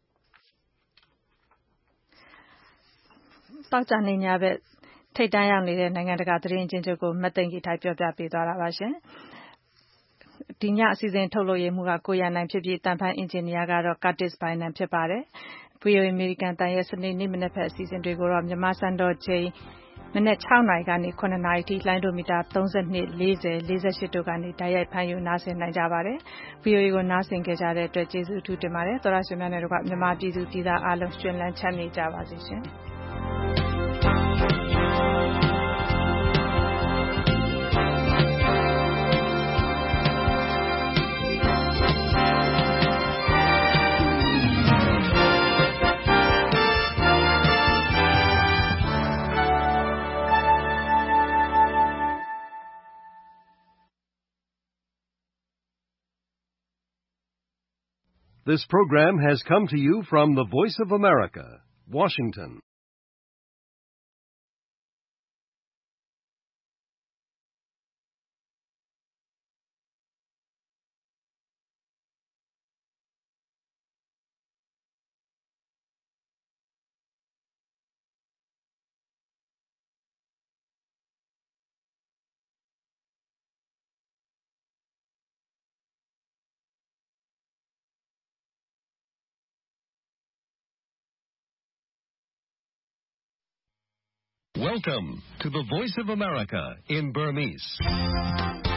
သောကြာနေ့ညဘက်ထိပ်တန်းရောက်နေတဲ့နိုင်ငံတကာသတင်းအကျဉ်းချုပ်ကိုမသိင်္ဂီထိုက်ပြောပြပေးသွားတာပါရှင်။ဒီညအစီအစဉ်ထုတ်လုပ်ရေးမှူးကကိုရနိုင်ဖြစ်ပြီးတန်ဖိုင်းအင်ဂျင်နီယာကတော့ Curtis Bynum ဖြစ်ပါတယ်။ ဗွီအိုအေအမေရိကန်တန်ရဲ့စနေနေ့မနက်ဖက်အစီအစဉ်တွေကိုတော့မြန်မာစံတော်ချိန်မနက်၆နာရီကနေ၇နာရီထိလိုင်းဒိုမီတာသုံး၂၊၄၀၊၄၈တို့ကနေတိုက်ရိုက်ဖမ်းယူနားဆင်နိုင်ကြပါတယ်။ ဗွီအိုအေကိုနားဆင်ကြတဲ့အတွက်ကျေးဇူးအထူးတင်ပါတယ်။သောရရှင်များနဲ့တို့ကမြန်မာပြည်သူပြည်သားအားလုံးရှင်လန်းချမ်းမြေ့ကြပါစေရှင်။ This program has come to you from the Voice of America, Washington. Welcome to the Voice of America in Burmese.